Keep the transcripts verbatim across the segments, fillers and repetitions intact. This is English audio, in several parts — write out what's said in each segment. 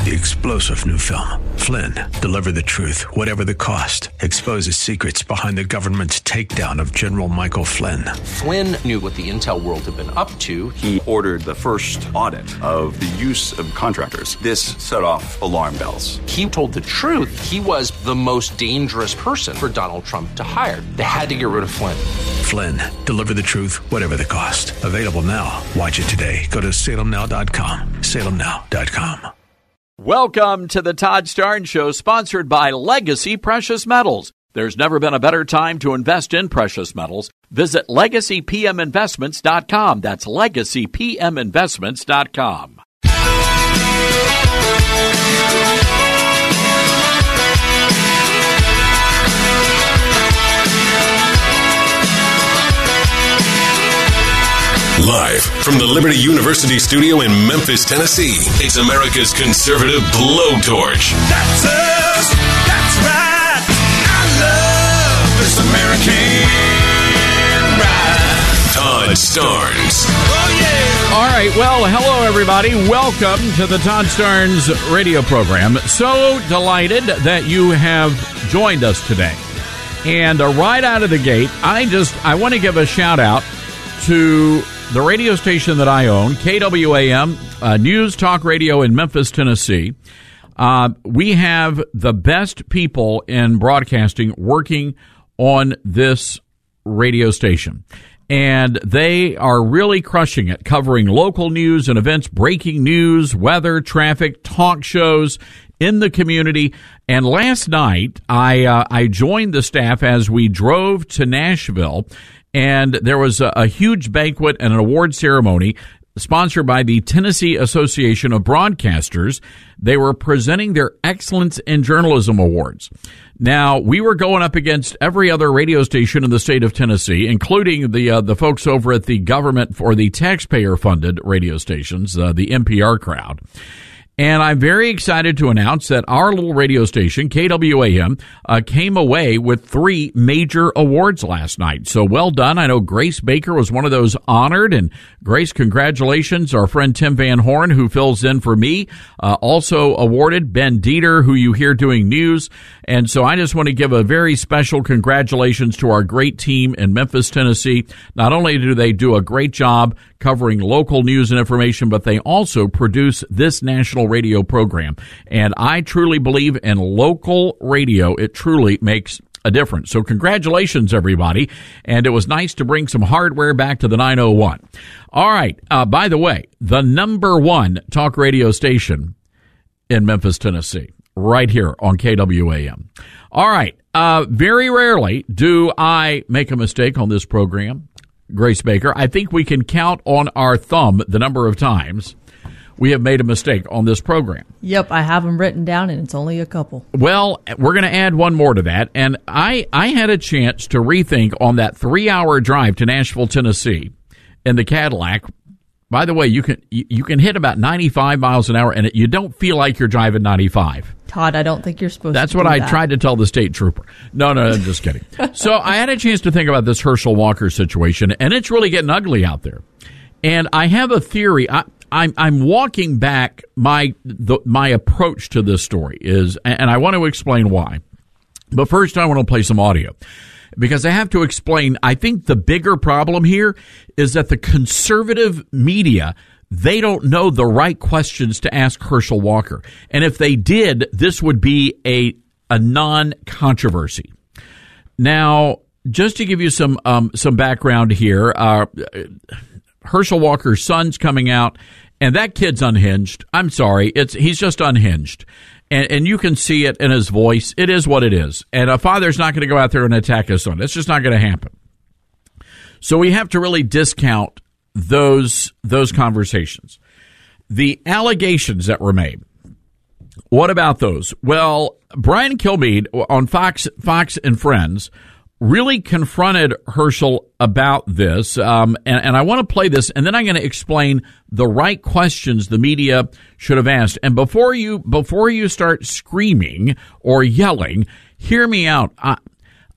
the explosive new film, Flynn, Deliver the Truth, Whatever the Cost, exposes secrets behind the government's takedown of General Michael Flynn. Flynn knew what the intel world had been up to. He ordered the first audit of the use of contractors. This set off alarm bells. He told the truth. He was the most dangerous person for Donald Trump to hire. They had to get rid of Flynn. Flynn, Deliver the Truth, Whatever the Cost. Available now. Watch it today. Go to salem now dot com. salem now dot com. Welcome to the Todd Starnes Show, sponsored by Legacy Precious Metals. There's never been a better time to invest in precious metals. Visit legacy p m investments dot com. That's legacy p m investments dot com. Live from the Liberty University studio in Memphis, Tennessee, it's America's conservative blowtorch. That's us. That's right. I love this American ride. Todd Starnes. Oh, yeah. All right. Well, hello, everybody. Welcome to the Todd Starnes radio program. So delighted that you have joined us today. And uh, right out of the gate, I just I want to give a shout out to the radio station that I own, K W A M, uh, News Talk Radio in Memphis, Tennessee. Uh, we have the best people in broadcasting working on this radio station. And they are really crushing it, covering local news and events, breaking news, weather, traffic, talk shows in the community. And last night, I uh, I joined the staff as we drove to Nashville. And there was a, a huge banquet and an award ceremony sponsored by the Tennessee Association of Broadcasters. They were presenting their Excellence in Journalism Awards. Now, we were going up against every other radio station in the state of Tennessee, including the uh, the folks over at the government or the taxpayer-funded radio stations, uh, the N P R crowd. And I'm very excited to announce that our little radio station, K W A M, uh, came away with three major awards last night. So well done. I know Grace Baker was one of those honored. And Grace, congratulations. Our friend Tim Van Horn, who fills in for me, uh, also awarded. Ben Dieter, who you hear doing news. And so I just want to give a very special congratulations to our great team in Memphis, Tennessee. Not only do they do a great job covering local news and information, but they also produce this national radio program. And I truly believe in local radio. It truly makes a difference. So congratulations, everybody. And it was nice to bring some hardware back to the nine oh one. All right. Uh, by the way, the number one talk radio station in Memphis, Tennessee, right here on K W A M. All right. Uh, very rarely do I make a mistake on this program, Grace Baker. I think we can count on our thumb the number of times we have made a mistake on this program. Yep, I have them written down, and it's only a couple. Well, we're going to add one more to that. And I, I had a chance to rethink on that three-hour drive to Nashville, Tennessee in the Cadillac. By the way, you can you can hit about ninety-five miles an hour, and it, you don't feel like you're driving ninety-five. Todd, I don't think you're supposed That's to That's what do I that. tried to tell the state trooper. No, no, I'm just kidding. So I had a chance to think about this Herschel Walker situation, and it's really getting ugly out there. And I have a theory. I, I'm I'm walking back my the, my approach to this story is, and I want to explain why. But first, I want to play some audio, because I have to explain. I think the bigger problem here is that the conservative media, they don't know the right questions to ask Herschel Walker. And if they did, this would be a a non-controversy. Now, just to give you some um, some background here, uh, Herschel Walker's son's coming out, and that kid's unhinged. I'm sorry, it's he's just unhinged. And, and you can see it in his voice. It is what it is. And a father's not going to go out there and attack his son. It's just not going to happen. So we have to really discount those those conversations. The allegations that were made, what about those? Well, Brian Kilmeade on Fox Fox and Friends really confronted Herschel about this, um, and, and I want to play this, and then I'm going to explain the right questions the media should have asked. And before you before you start screaming or yelling, hear me out. I,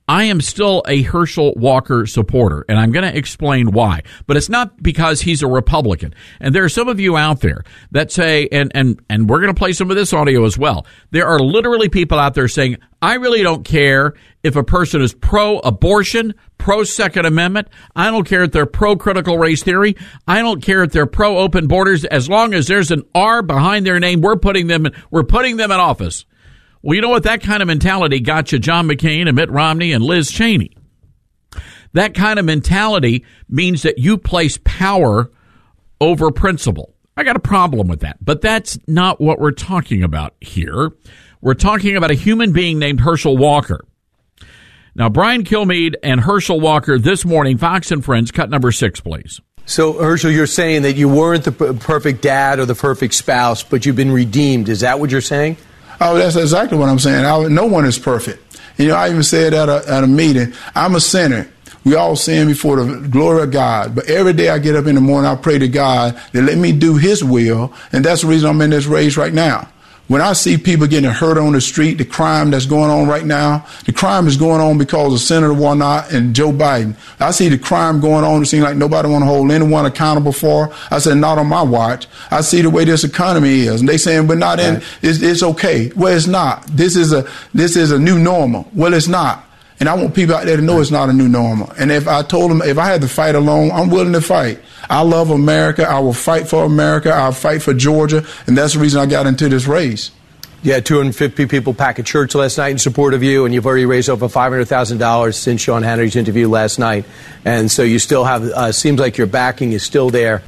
I am still a Herschel Walker supporter, and I'm going to explain why. But it's not because he's a Republican. And there are some of you out there that say, and and and we're going to play some of this audio as well. There are literally people out there saying, I really don't care if a person is pro-abortion, pro-Second Amendment. I don't care if they're pro-critical race theory. I don't care if they're pro-open borders. As long as there's an R behind their name, we're putting them in, we're putting them in office. Well, you know what? That kind of mentality got you John McCain and Mitt Romney and Liz Cheney. That kind of mentality means that you place power over principle. I got a problem with that, but that's not what we're talking about here. We're talking about a human being named Herschel Walker. Now, Brian Kilmeade and Herschel Walker this morning, Fox and Friends, cut number six, please. So, Herschel, you're saying that you weren't the p- perfect dad or the perfect spouse, but you've been redeemed. Is that what you're saying? Oh, that's exactly what I'm saying. I, no one is perfect. You know, I even said at a, at a meeting, I'm a sinner. We all sin before the glory of God. But every day I get up in the morning, I pray to God to let me do his will. And that's the reason I'm in this race right now. When I see people getting hurt on the street, the crime that's going on right now, the crime is going on because of Senator Warnock and Joe Biden. I see the crime going on. It seems like nobody want to hold anyone accountable for. I said, not on my watch. I see the way this economy is. And they saying, but not in, right. it's, it's okay. Well, it's not. This is a, this is a new normal. Well, it's not. And I want people out there to know it's not a new normal. And if I told them, if I had to fight alone, I'm willing to fight. I love America. I will fight for America. I'll fight for Georgia. And that's the reason I got into this race. Yeah, two hundred fifty people packed a church last night in support of you, and you've already raised over five hundred thousand dollars since Sean Hannity's interview last night. And so you still have, uh, seems like your backing is still there.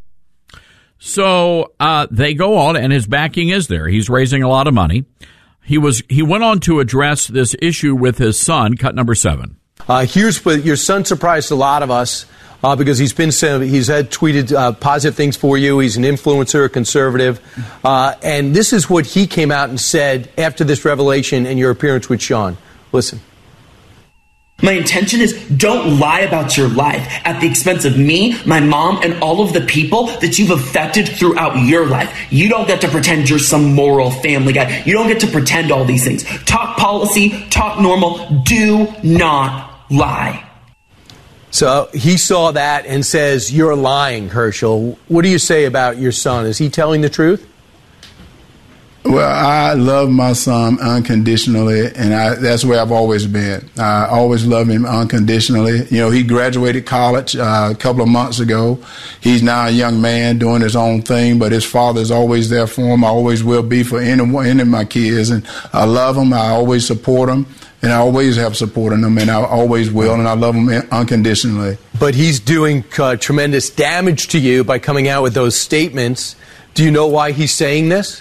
So uh, they go on, and his backing is there. He's raising a lot of money. He was he went on to address this issue with his son, cut number seven. Uh, here's what your son surprised a lot of us uh, because he's been he's had tweeted uh, positive things for you. He's an influencer, a conservative, uh, and this is what he came out and said after this revelation and your appearance with Sean. Listen. My intention is don't lie about your life at the expense of me, my mom, and all of the people that you've affected throughout your life. You don't get to pretend you're some moral family guy. You don't get to pretend all these things. Talk policy, talk normal. Do not lie. So he saw that and says, you're lying, Herschel. What do you say about your son? Is he telling the truth? Well, I love my son unconditionally, and I, that's where I've always been. I always love him unconditionally. You know, he graduated college uh, a couple of months ago. He's now a young man doing his own thing, but his father's always there for him. I always will be for any, any of my kids, and I love them. I always support them, and I always have supported them, and I always will, and I love them unconditionally. But he's doing uh, tremendous damage to you by coming out with those statements. Do you know why he's saying this?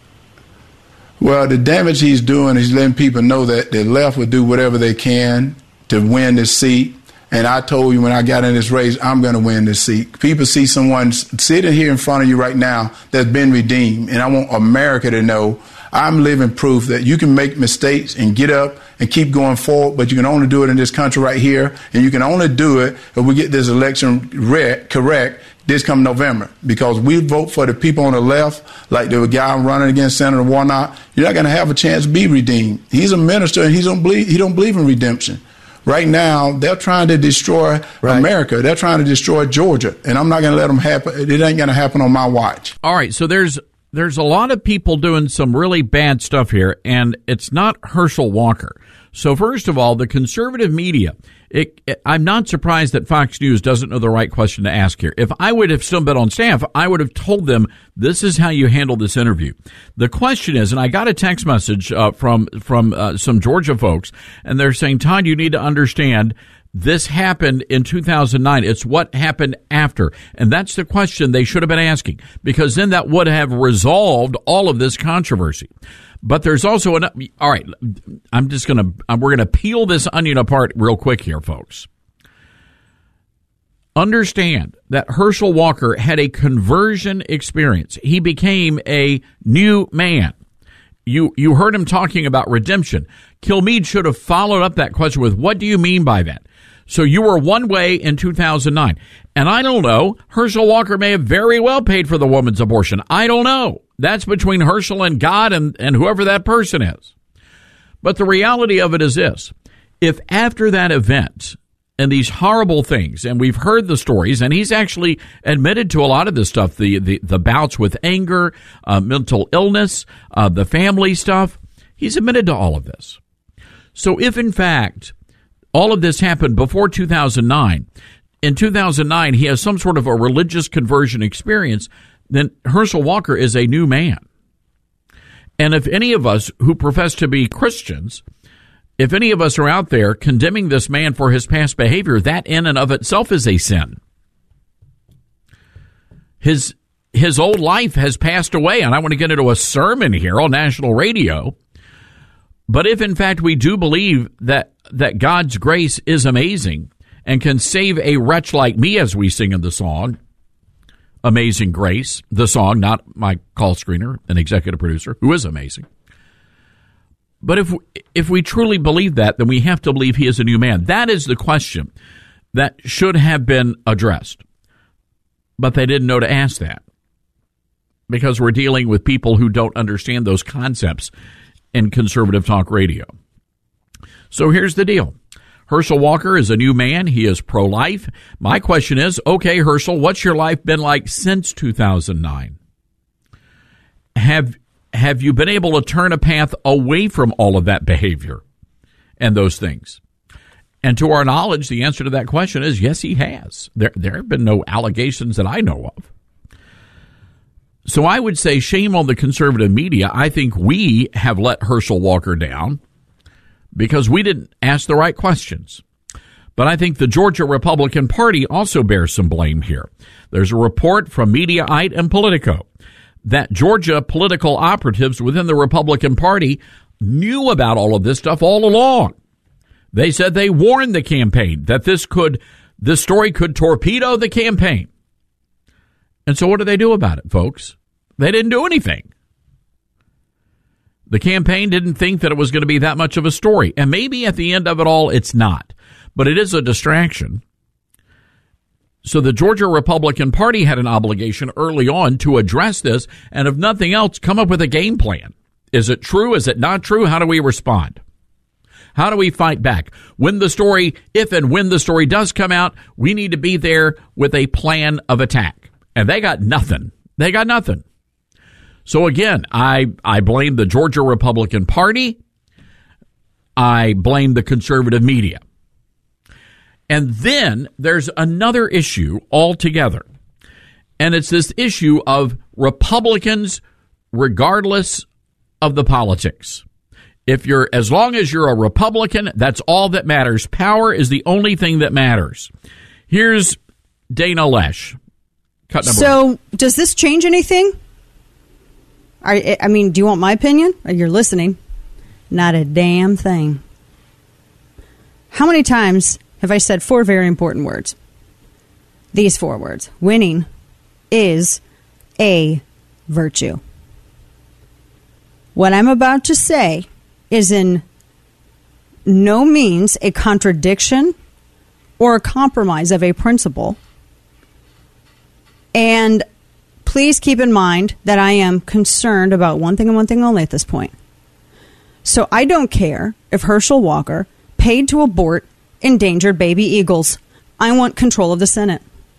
Well, the damage he's doing is letting people know that the left will do whatever they can to win this seat. And I told you when I got in this race, I'm going to win this seat. People see someone sitting here in front of you right now that's been redeemed. And I want America to know I'm living proof that you can make mistakes and get up and keep going forward, but you can only do it in this country right here. And you can only do it if we get this election re- correct this come November, because we vote for the people on the left, like the guy running against Senator Warnock. You're not going to have a chance to be redeemed. He's a minister, and he don't believe he don't believe in redemption. Right now, they're trying to destroy right. America. They're trying to destroy Georgia, and I'm not going to let them happen. It ain't going to happen on my watch. All right, so there's there's a lot of people doing some really bad stuff here, and it's not Herschel Walker. So first of all, the conservative media, it, it, I'm not surprised that Fox News doesn't know the right question to ask here. If I would have still been on staff, I would have told them this is how you handle this interview. The question is, and I got a text message uh, from from uh, some Georgia folks, and they're saying, Todd, you need to understand this happened in two thousand nine. It's what happened after. And that's the question they should have been asking, because then that would have resolved all of this controversy. But there's also an, all right, I'm just going to, we're going to peel this onion apart real quick here, folks. Understand that Herschel Walker had a conversion experience. He became a new man. You you heard him talking about redemption. Kilmeade should have followed up that question with, what do you mean by that? So you were one way in two thousand nine. And I don't know, Herschel Walker may have very well paid for the woman's abortion. I don't know. That's between Herschel and God and, and whoever that person is. But the reality of it is this. if after that event and these horrible things, and we've heard the stories, and he's actually admitted to a lot of this stuff, the, the, the bouts with anger, uh, mental illness, uh, the family stuff, he's admitted to all of this. So if, in fact, all of this happened before two thousand nine, in two thousand nine he has some sort of a religious conversion experience, then Herschel Walker is a new man. And if any of us who profess to be Christians, if any of us are out there condemning this man for his past behavior, that in and of itself is a sin. His his old life has passed away, and I want to get into a sermon here on national radio. But if, in fact, we do believe that, that God's grace is amazing and can save a wretch like me, as we sing in the song, Amazing Grace, the song, not my call screener and executive producer, who is amazing. But if if we truly believe that, then we have to believe he is a new man. That is the question that should have been addressed. But they didn't know to ask that, because we're dealing with people who don't understand those concepts in conservative talk radio. So here's the deal. Herschel Walker is a new man. He is pro-life. My question is, okay, Herschel, what's your life been like since two thousand nine? Have Have you been able to turn a path away from all of that behavior and those things? And to our knowledge, the answer to that question is yes, he has. There, there have been no allegations that I know of. So I would say shame on the conservative media. I think we have let Herschel Walker down because we didn't ask the right questions. But I think the Georgia Republican Party also bears some blame here. There's a report from Mediaite and Politico that Georgia political operatives within the Republican Party knew about all of this stuff all along. They said they warned the campaign that this could, this story could torpedo the campaign. And so what do they do about it, folks? They didn't do anything. The campaign didn't think that it was going to be that much of a story. And maybe at the end of it all, it's not. But it is a distraction. So the Georgia Republican Party had an obligation early on to address this, and if nothing else, come up with a game plan. Is it true? Is it not true? How do we respond? How do we fight back? When the story, if and when the story does come out, we need to be there with a plan of attack. And they got nothing. They got nothing. So again, I, I blame the Georgia Republican Party. I blame the conservative media. And then there's another issue altogether. And it's this issue of Republicans, regardless of the politics. If you're, as long as you're a Republican, that's all that matters. Power is the only thing that matters. Here's Dana Loesch. Cut number so, one. Does this change anything? I, I mean, do you want my opinion? You're listening. Not a damn thing. How many times have I said four very important words? These four words. Winning is a virtue. What I'm about to say is in no means a contradiction or a compromise of a principle. And please keep in mind that I am concerned about one thing and one thing only at this point. So I don't care if Herschel Walker paid to abort endangered baby eagles. I want control of the Senate.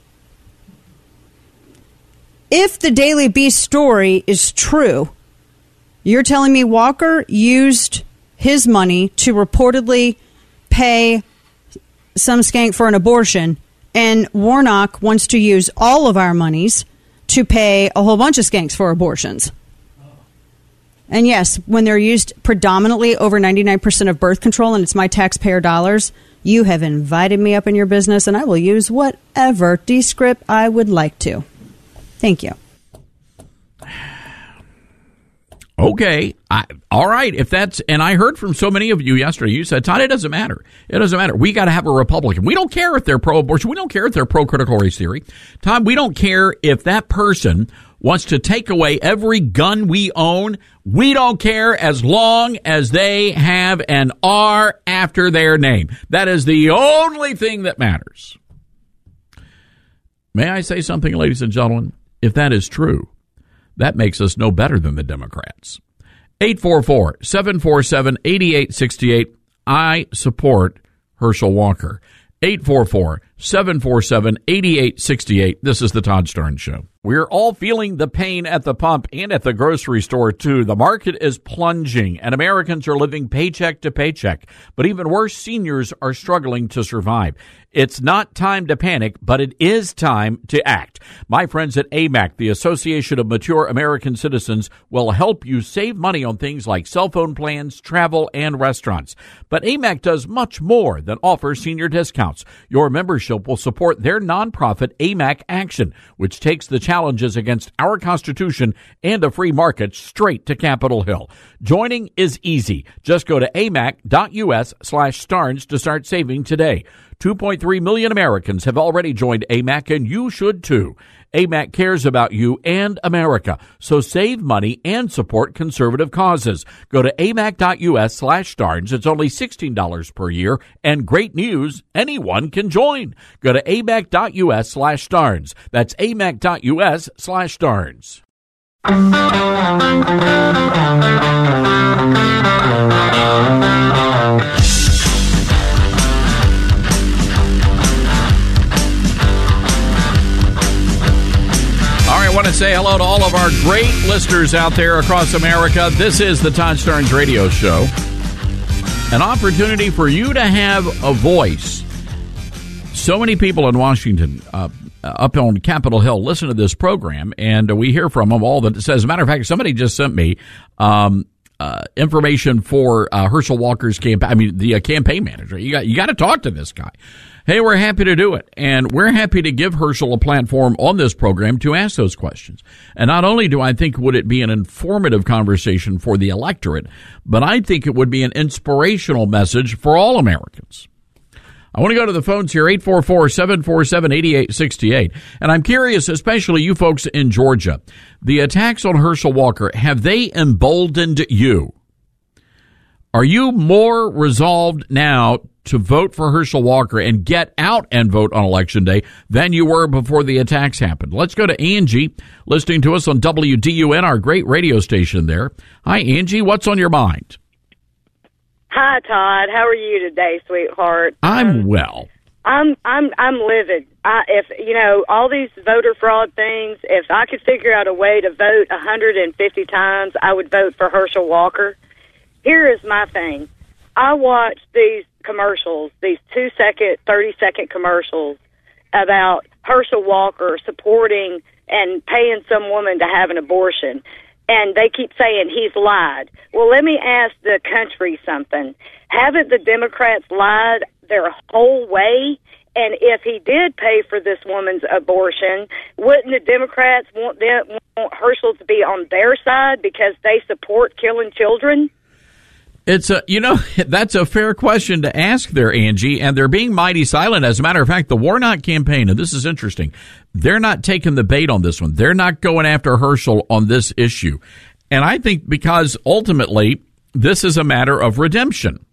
If the Daily Beast story is true, you're telling me Walker used his money to reportedly pay some skank for an abortion, and Warnock wants to use all of our monies to pay a whole bunch of skanks for abortions. And yes, when they're used predominantly over ninety-nine percent of birth control and it's my taxpayer dollars, you have invited me up in your business and I will use whatever descript I would like to. Thank you. Okay. I, all right. If that's, and I heard from so many of you yesterday, you said, Todd, it doesn't matter. It doesn't matter. We got to have a Republican. We don't care if they're pro-abortion. We don't care if they're pro-critical race theory. Todd, we don't care if that person wants to take away every gun we own. We don't care as long as they have an R after their name. That is the only thing that matters. May I say something, ladies and gentlemen? If that is true, that makes us no better than the Democrats. eight four four, seven four seven, eight eight six eight. I support Herschel Walker. eight four four, seven four seven, eight eight six eight. This is the Todd Starnes Show. We're all feeling the pain at the pump and at the grocery store, too. The market is plunging, and Americans are living paycheck to paycheck. But even worse, seniors are struggling to survive. It's not time to panic, but it is time to act. My friends at A M A C, the Association of Mature American Citizens, will help you save money on things like cell phone plans, travel, and restaurants. But A M A C does much more than offer senior discounts. Your membership will support their nonprofit A M A C Action, which takes the challenges against our Constitution and a free market straight to Capitol Hill. Joining is easy. Just go to amac.us slash Starnes to start saving today. two point three million Americans have already joined A M A C, and you should too. A M A C cares about you and America, so save money and support conservative causes. Go to amac.us slash Starnes. It's only sixteen dollars per year, and great news, anyone can join. Go to amac.us slash Starnes. That's amac.us slash Starnes. I want to say hello to all of our great listeners out there across America. This is the Todd Starnes Radio Show, an opportunity for you to have a voice. So many people in Washington, uh, up on Capitol Hill, listen to this program, and we hear from them all. That says, as a matter of fact, somebody just sent me um, uh, information for uh, Herschel Walker's campaign. I mean, the uh, campaign manager. You got you got to talk to this guy. Hey, we're happy to do it, and we're happy to give Herschel a platform on this program to ask those questions. And not only do I think would it be an informative conversation for the electorate, but I think it would be an inspirational message for all Americans. I want to go to the phones here, eight four four, seven four seven, eight eight six eight. And I'm curious, especially you folks in Georgia, the attacks on Herschel Walker, have they emboldened you? Are you more resolved now to vote for Herschel Walker and get out and vote on Election Day than you were before the attacks happened? Let's go to Angie, listening to us on W D U N, our great radio station there. Hi, Angie. What's on your mind? Hi, Todd. How are you today, sweetheart? I'm um, well. I'm I'm I'm livid. I, if you know all these voter fraud things, if I could figure out a way to vote one hundred fifty times, I would vote for Herschel Walker. Here is my thing. I watch these commercials, these two-second, thirty-second commercials about Herschel Walker supporting and paying some woman to have an abortion, and they keep saying he's lied. Well, let me ask the country something. Haven't the Democrats lied their whole way? And if he did pay for this woman's abortion, wouldn't the Democrats want, them, want Herschel to be on their side because they support killing children? It's a, you know, that's a fair question to ask there, Angie, and they're being mighty silent. As a matter of fact, the Warnock campaign, and this is interesting, they're not taking the bait on this one. They're not going after Herschel on this issue. And I think because ultimately this is a matter of redemption.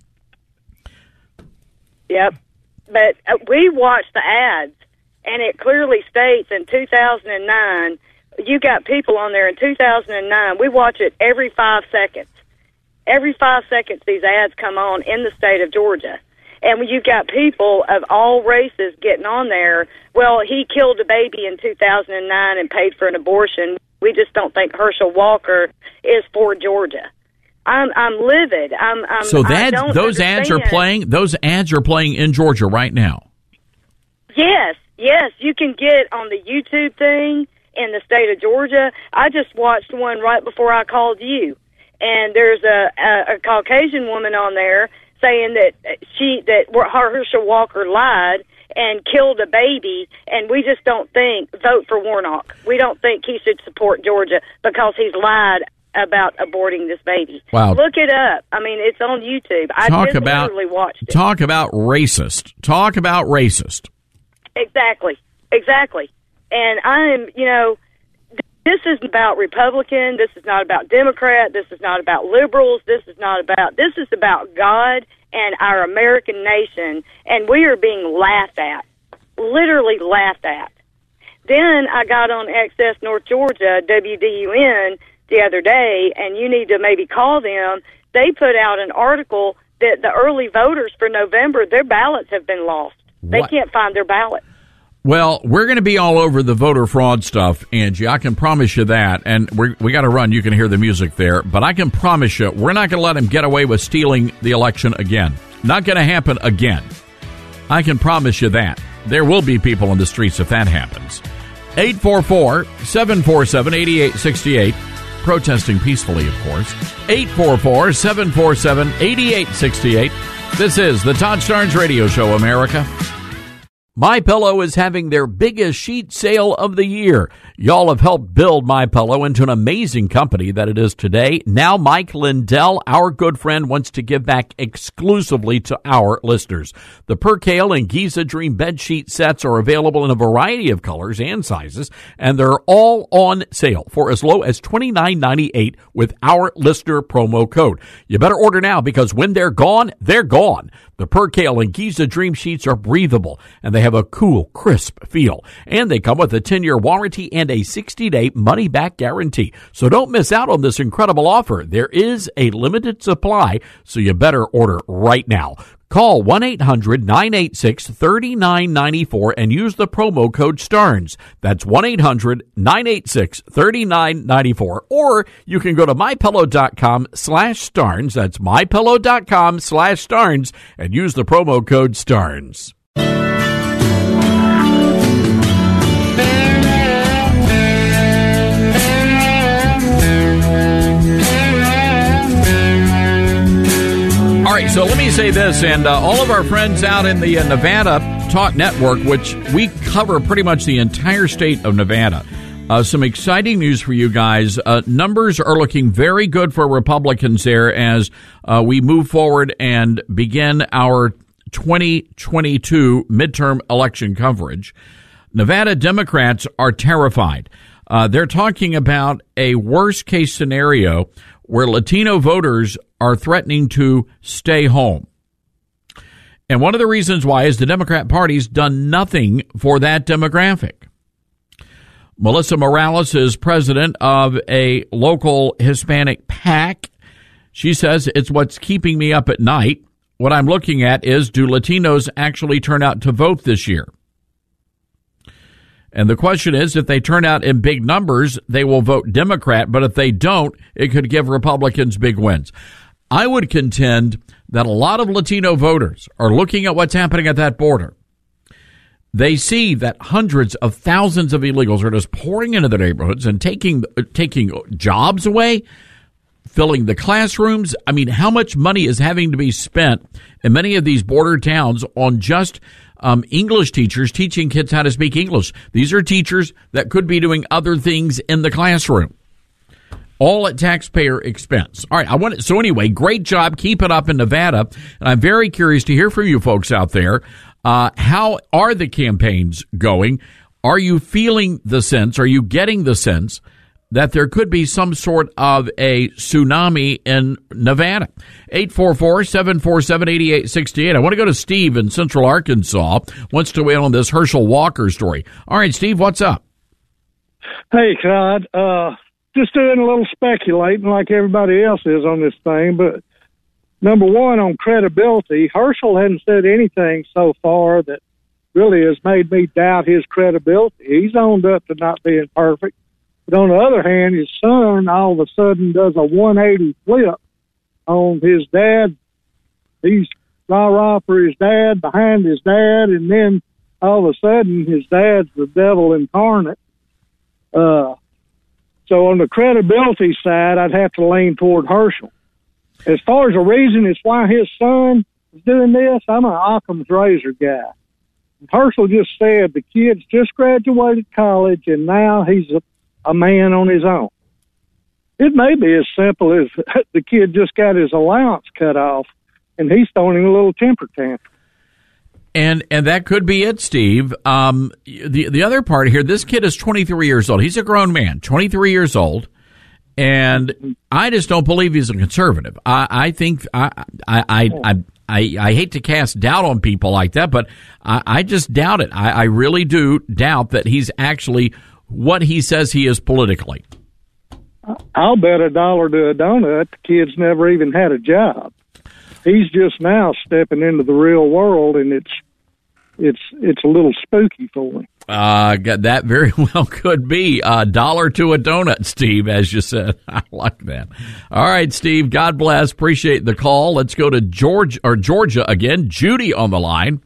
Yep. But uh, we watched the ads, and it clearly states in two thousand nine, you got people on there in two thousand nine, we watch it every five seconds. Every five seconds, these ads come on in the state of Georgia. And when you've got people of all races getting on there, well, he killed a baby in two thousand nine and paid for an abortion. We just don't think Herschel Walker is for Georgia. I'm I'm livid. I'm, I'm so that those understand. ads are playing. Those ads are playing in Georgia right now. Yes, yes, you can get on the YouTube thing in the state of Georgia. I just watched one right before I called you. And there's a, a, a Caucasian woman on there saying that she that Herschel Walker lied and killed a baby, and we just don't think, vote for Warnock. We don't think he should support Georgia because he's lied about aborting this baby. Wow. Look it up. I mean, it's on YouTube. I Talk just about, literally watched it. Talk about racist. Talk about racist. Exactly. Exactly. And I am, you know, this is about Republican. This is not about Democrat. This is not about liberals. This is not about, this is about God and our American nation. And we are being laughed at, literally laughed at. Then I got on Access North Georgia, W D U N, the other day, and you need to maybe call them. They put out an article the, the early voters for November, their ballots have been lost. They What? can't find their ballot. Well, we're going to be all over the voter fraud stuff, Angie. I can promise you that. And we're, we got to run. You can hear the music there. But I can promise you, we're not going to let them get away with stealing the election again. Not going to happen again. I can promise you that. There will be people in the streets if that happens. eight four four, seven four seven, eight eight six eight. Protesting peacefully, of course. eight four four, seven four seven, eight eight six eight. This is the Todd Starnes Radio Show, America. MyPillow is having their biggest sheet sale of the year. Y'all have helped build MyPillow into an amazing company that it is today. Now Mike Lindell, our good friend, wants to give back exclusively to our listeners. The Percale and Giza Dream bed sheet sets are available in a variety of colors and sizes, and they're all on sale for as low as twenty-nine ninety-eight with our listener promo code. You better order now, because when they're gone, they're gone. The Percale and Giza Dream sheets are breathable, and they have a cool, crisp feel. And they come with a ten-year warranty and a sixty-day money-back guarantee. So don't miss out on this incredible offer. There is a limited supply, so you better order right now. Call one eight hundred nine eight six three nine nine four and use the promo code STARNS. That's one eight hundred nine eight six three nine nine four. Or you can go to mypillow.com slash STARNS. That's mypillow.com slash STARNS and use the promo code STARNS. All right, so let me say this, and uh, all of our friends out in the uh, Nevada Talk Network, which we cover pretty much the entire state of Nevada, uh, some exciting news for you guys. Uh, numbers are looking very good for Republicans there as uh, we move forward and begin our twenty twenty-two midterm election coverage. Nevada Democrats are terrified. Uh, they're talking about a worst-case scenario where Latino voters are threatening to stay home. And one of the reasons why is the Democrat Party's done nothing for that demographic. Melissa Morales is president of a local Hispanic PAC. She says, it's what's keeping me up at night. What I'm looking at is, do Latinos actually turn out to vote this year? And the question is, if they turn out in big numbers, they will vote Democrat. But if they don't, it could give Republicans big wins. I would contend that a lot of Latino voters are looking at what's happening at that border. They see that hundreds of thousands of illegals are just pouring into their neighborhoods and taking taking jobs away, filling the classrooms. I mean, how much money is having to be spent in many of these border towns on just um, English teachers teaching kids how to speak English? These are teachers that could be doing other things in the classroom, all at taxpayer expense. All right, I want it. So anyway, great job. Keep it up in Nevada. And I'm very curious to hear from you folks out there. Uh, how are the campaigns going? Are you feeling the sense? Are you getting the sense that there could be some sort of a tsunami in Nevada? eight four four, seven four seven, eight eight six eight. I want to go to Steve in Central Arkansas. Wants to weigh in on this Herschel Walker story. All right, Steve, what's up? Hey, Todd. Uh, just doing a little speculating like everybody else is on this thing. But number one, on credibility, Herschel hadn't said anything so far that really has made me doubt his credibility. He's owned up to not being perfect. But on the other hand, his son all of a sudden does a one eighty flip on his dad. He's rah-rah for his dad, behind his dad, and then all of a sudden his dad's the devil incarnate. Uh, so on the credibility side, I'd have to lean toward Herschel. As far as the reason it's why his son is doing this, I'm an Occam's razor guy. Herschel just said the kid's just graduated college and now he's a a man on his own. It may be as simple as the kid just got his allowance cut off and he's throwing a little temper tantrum. And and that could be it, Steve. Um, the the other part here, this kid is twenty-three years old. He's a grown man, twenty-three years old, and I just don't believe he's a conservative. I, I think I I, I I I I hate to cast doubt on people like that, but I, I just doubt it. I, I really do doubt that he's actually what he says he is politically. I'll bet a dollar to a donut the kid's never even had a job. he's just now stepping into the real world, and it's it's it's a little spooky for me. Uh, that very well could be a dollar to a donut, Steve, as you said. I like that. All right, Steve, God bless. Appreciate the call. Let's go to Georgia, or Georgia again. Judy on the line.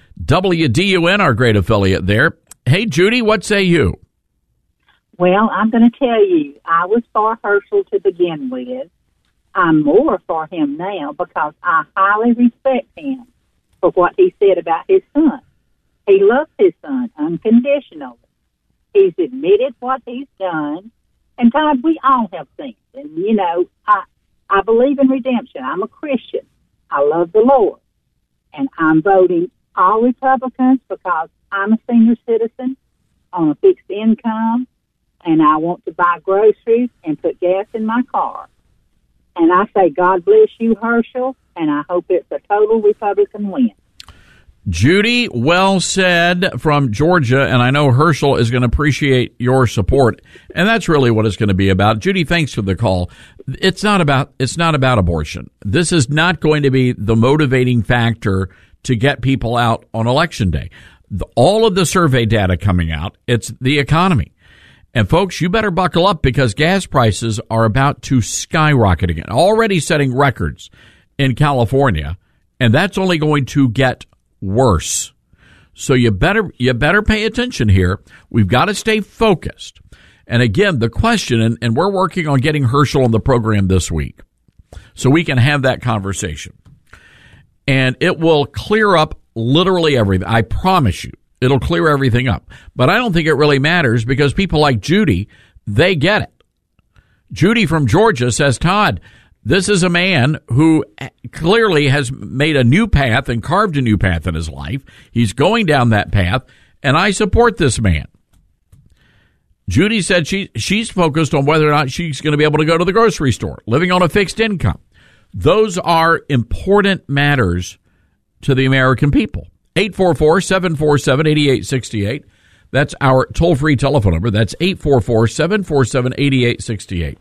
W D U N, our great affiliate there. Hey, Judy, what say you? Well, I'm going to tell you, I was for Herschel to begin with. I'm more for him now because I highly respect him for what he said about his son. He loves his son unconditionally. He's admitted what he's done. And, Todd, we all have sinned. And, you know, I, I believe in redemption. I'm a Christian. I love the Lord. And I'm voting all Republicans because I'm a senior citizen on a fixed income, and I want to buy groceries and put gas in my car. And I say, God bless you, Herschel, and I hope it's a total Republican win. Judy, well said from Georgia, and I know Herschel is going to appreciate your support, and that's really what it's going to be about. Judy, thanks for the call. It's not about it's not about abortion. This is not going to be the motivating factor to get people out on Election Day. The, all of the survey data coming out, it's the economy. And folks, you better buckle up because gas prices are about to skyrocket again, already setting records in California, and that's only going to get worse. So you better you better pay attention here. We've got to stay focused. And again, the question, and, and we're working on getting Herschel on the program this week so we can have that conversation. And it will clear up literally everything. I promise you, it'll clear everything up. But I don't think it really matters because people like Judy, they get it. Judy from Georgia says, Todd, this is a man who clearly has made a new path and carved a new path in his life. He's going down that path, and I support this man. Judy said she she's focused on whether or not she's going to be able to go to the grocery store, living on a fixed income. Those are important matters to the American people. eight four four, seven four seven, eight eight six eight. That's our toll-free telephone number. That's eight four four, seven four seven, eight eight six eight.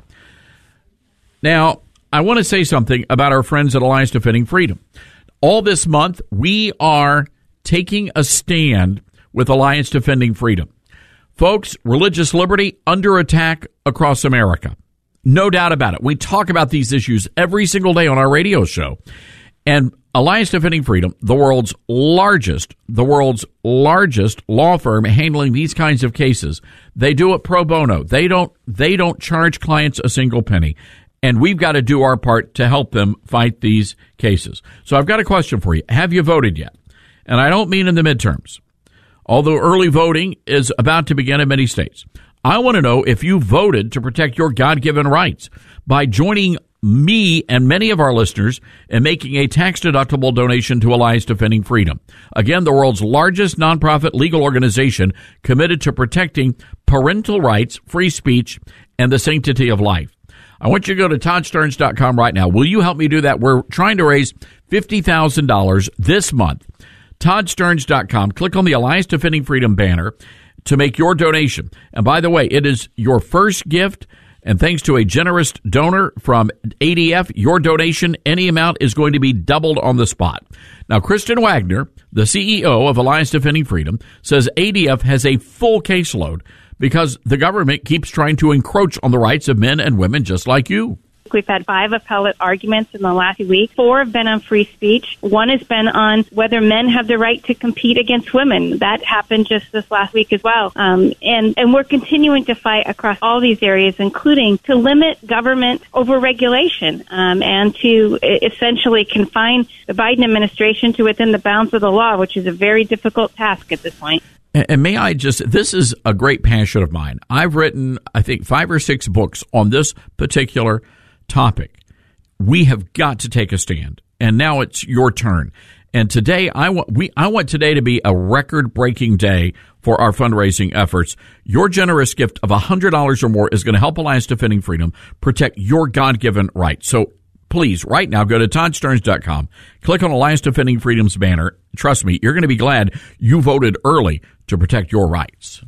Now, I want to say something about our friends at Alliance Defending Freedom. All this month, we are taking a stand with Alliance Defending Freedom. Folks, religious liberty under attack across America. No doubt about it. We talk about these issues every single day on our radio show. And Alliance Defending Freedom, the world's largest, the world's largest law firm handling these kinds of cases, they do it pro bono. They don't, they don't charge clients a single penny. And we've got to do our part to help them fight these cases. So I've got a question for you. Have you voted yet? And I don't mean in the midterms, although early voting is about to begin in many states. I want to know if you voted to protect your God-given rights by joining me and many of our listeners in making a tax-deductible donation to Alliance Defending Freedom. Again, the world's largest nonprofit legal organization committed to protecting parental rights, free speech, and the sanctity of life. I want you to go to Todd Stearns dot com right now. Will you help me do that? We're trying to raise fifty thousand dollars this month. Todd Stearns dot com. Click on the Alliance Defending Freedom banner to make your donation. And by the way, it is your first gift. And thanks to a generous donor from A D F, your donation, any amount, is going to be doubled on the spot. Now, Kristen Wagner, the C E O of Alliance Defending Freedom, says A D F has a full caseload because the government keeps trying to encroach on the rights of men and women just like you. We've had five appellate arguments in the last week. Four have been on free speech. One has been on whether men have the right to compete against women. That happened just this last week as well. Um, and, and we're continuing to fight across all these areas, including to limit government overregulation um, and to essentially confine the Biden administration to within the bounds of the law, which is a very difficult task at this point. And may I just, this is a great passion of mine. I've written, I think, five or six books on this particular topic. We have got to take a stand, and now it's your turn. And today, I want we I want today to be a record-breaking day for our fundraising efforts. Your generous gift of one hundred dollars or more is going to help Alliance Defending Freedom protect your God-given rights. So please, right now, go to Todd Stearns dot com, click on Alliance Defending Freedom's banner. Trust me, you're going to be glad you voted early to protect your rights.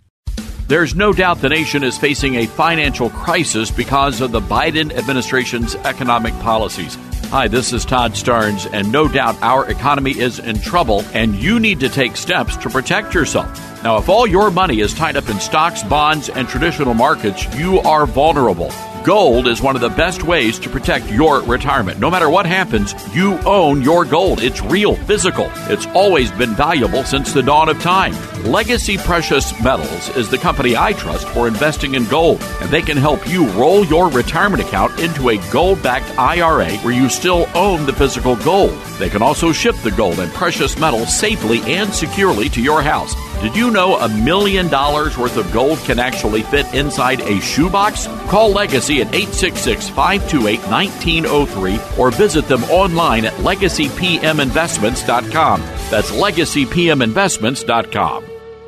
There's no doubt the nation is facing a financial crisis because of the Biden administration's economic policies. Hi, this is Todd Starnes, and no doubt our economy is in trouble, and you need to take steps to protect yourself. Now, if all your money is tied up in stocks, bonds, and traditional markets, you are vulnerable. Gold is one of the best ways to protect your retirement. No matter what happens, you own your gold. It's real, physical. It's always been valuable since the dawn of time. Legacy Precious Metals is the company I trust for investing in gold, and they can help you roll your retirement account into a gold-backed I R A where you still own the physical gold. They can also ship the gold and precious metals safely and securely to your house. Did you know a million dollars worth of gold can actually fit inside a shoebox? Call Legacy at eight six six, five two eight, one nine zero three or visit them online at legacy p m investments dot com. That's legacy p m investments dot com.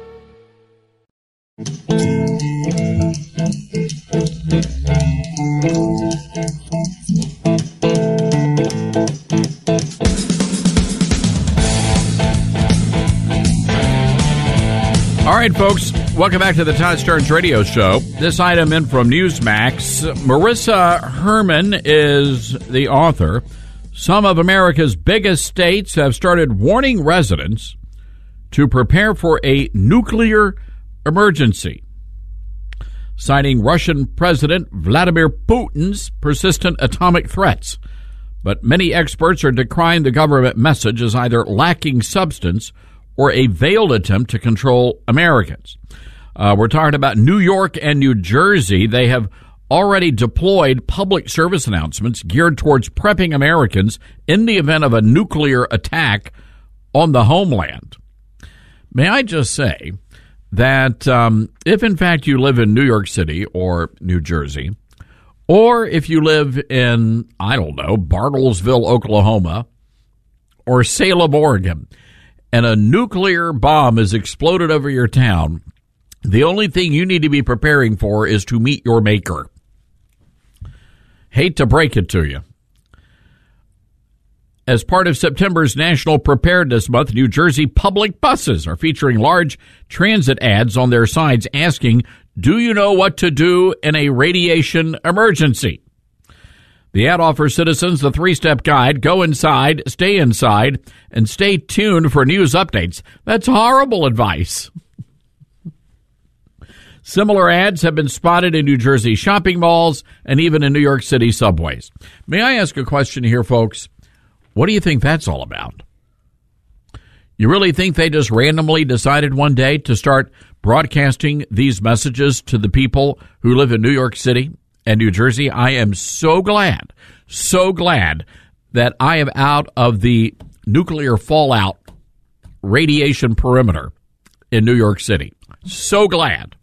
All right, folks, welcome back to the Todd Starnes Radio Show. This item in from Newsmax. Marissa Herman is the author. Some of America's biggest states have started warning residents to prepare for a nuclear emergency, citing Russian President Vladimir Putin's persistent atomic threats. But many experts are decrying the government message as either lacking substance or a veiled attempt to control Americans. Uh, we're talking about New York and New Jersey. They have already deployed public service announcements geared towards prepping Americans in the event of a nuclear attack on the homeland. May I just say that um, if, in fact, you live in New York City or New Jersey, or if you live in, I don't know, Bartlesville, Oklahoma, or Salem, Oregon, and a nuclear bomb is exploded over your town, the only thing you need to be preparing for is to meet your maker. Hate to break it to you. As part of September's National Preparedness Month, New Jersey public buses are featuring large transit ads on their sides asking, "Do you know what to do in a radiation emergency?" The ad offers citizens the three-step guide: go inside, stay inside, and stay tuned for news updates. That's horrible advice. Similar ads have been spotted in New Jersey shopping malls and even in New York City subways. May I ask a question here, folks? What do you think that's all about? You really think they just randomly decided one day to start broadcasting these messages to the people who live in New York City and New Jersey? I am so glad, so glad that I am out of the nuclear fallout radiation perimeter in New York City. So glad.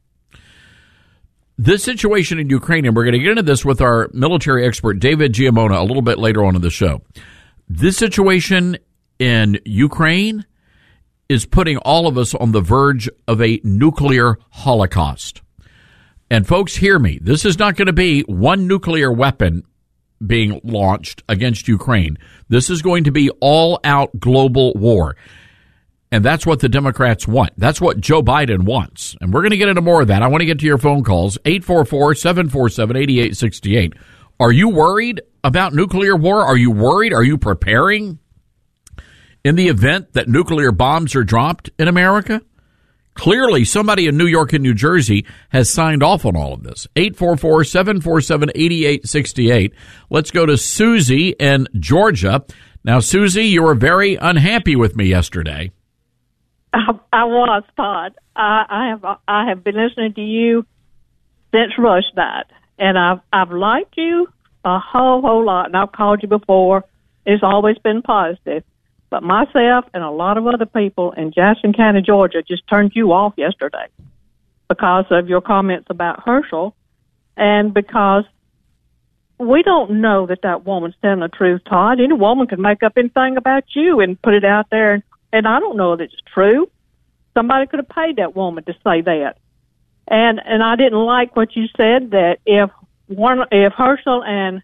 This situation in Ukraine, and we're going to get into this with our military expert, David Giammona, a little bit later on in the show. This situation in Ukraine is putting all of us on the verge of a nuclear holocaust. And folks, hear me. This is not going to be one nuclear weapon being launched against Ukraine. This is going to be all-out global war. And that's what the Democrats want. That's what Joe Biden wants. And we're going to get into more of that. I want to get to your phone calls, eight four four, seven four seven, eight eight six eight. Are you worried about nuclear war? Are you worried? Are you preparing in the event that nuclear bombs are dropped in America? Clearly, somebody in New York and New Jersey has signed off on all of this. eight four four, seven four seven, eight eight six eight. Let's go to Susie in Georgia. Now, Susie, you were very unhappy with me yesterday. I, I was, Todd. I, I have I have been listening to you since Rush died, and I've I've liked you a whole whole lot, and I've called you before. It's always been positive. But myself and a lot of other people in Jackson County, Georgia, just turned you off yesterday because of your comments about Herschel, and because we don't know that that woman's telling the truth, Todd. Any woman can make up anything about you and put it out there, and, and I don't know that it's true. Somebody could have paid that woman to say that. And and I didn't like what you said, that if one if Herschel and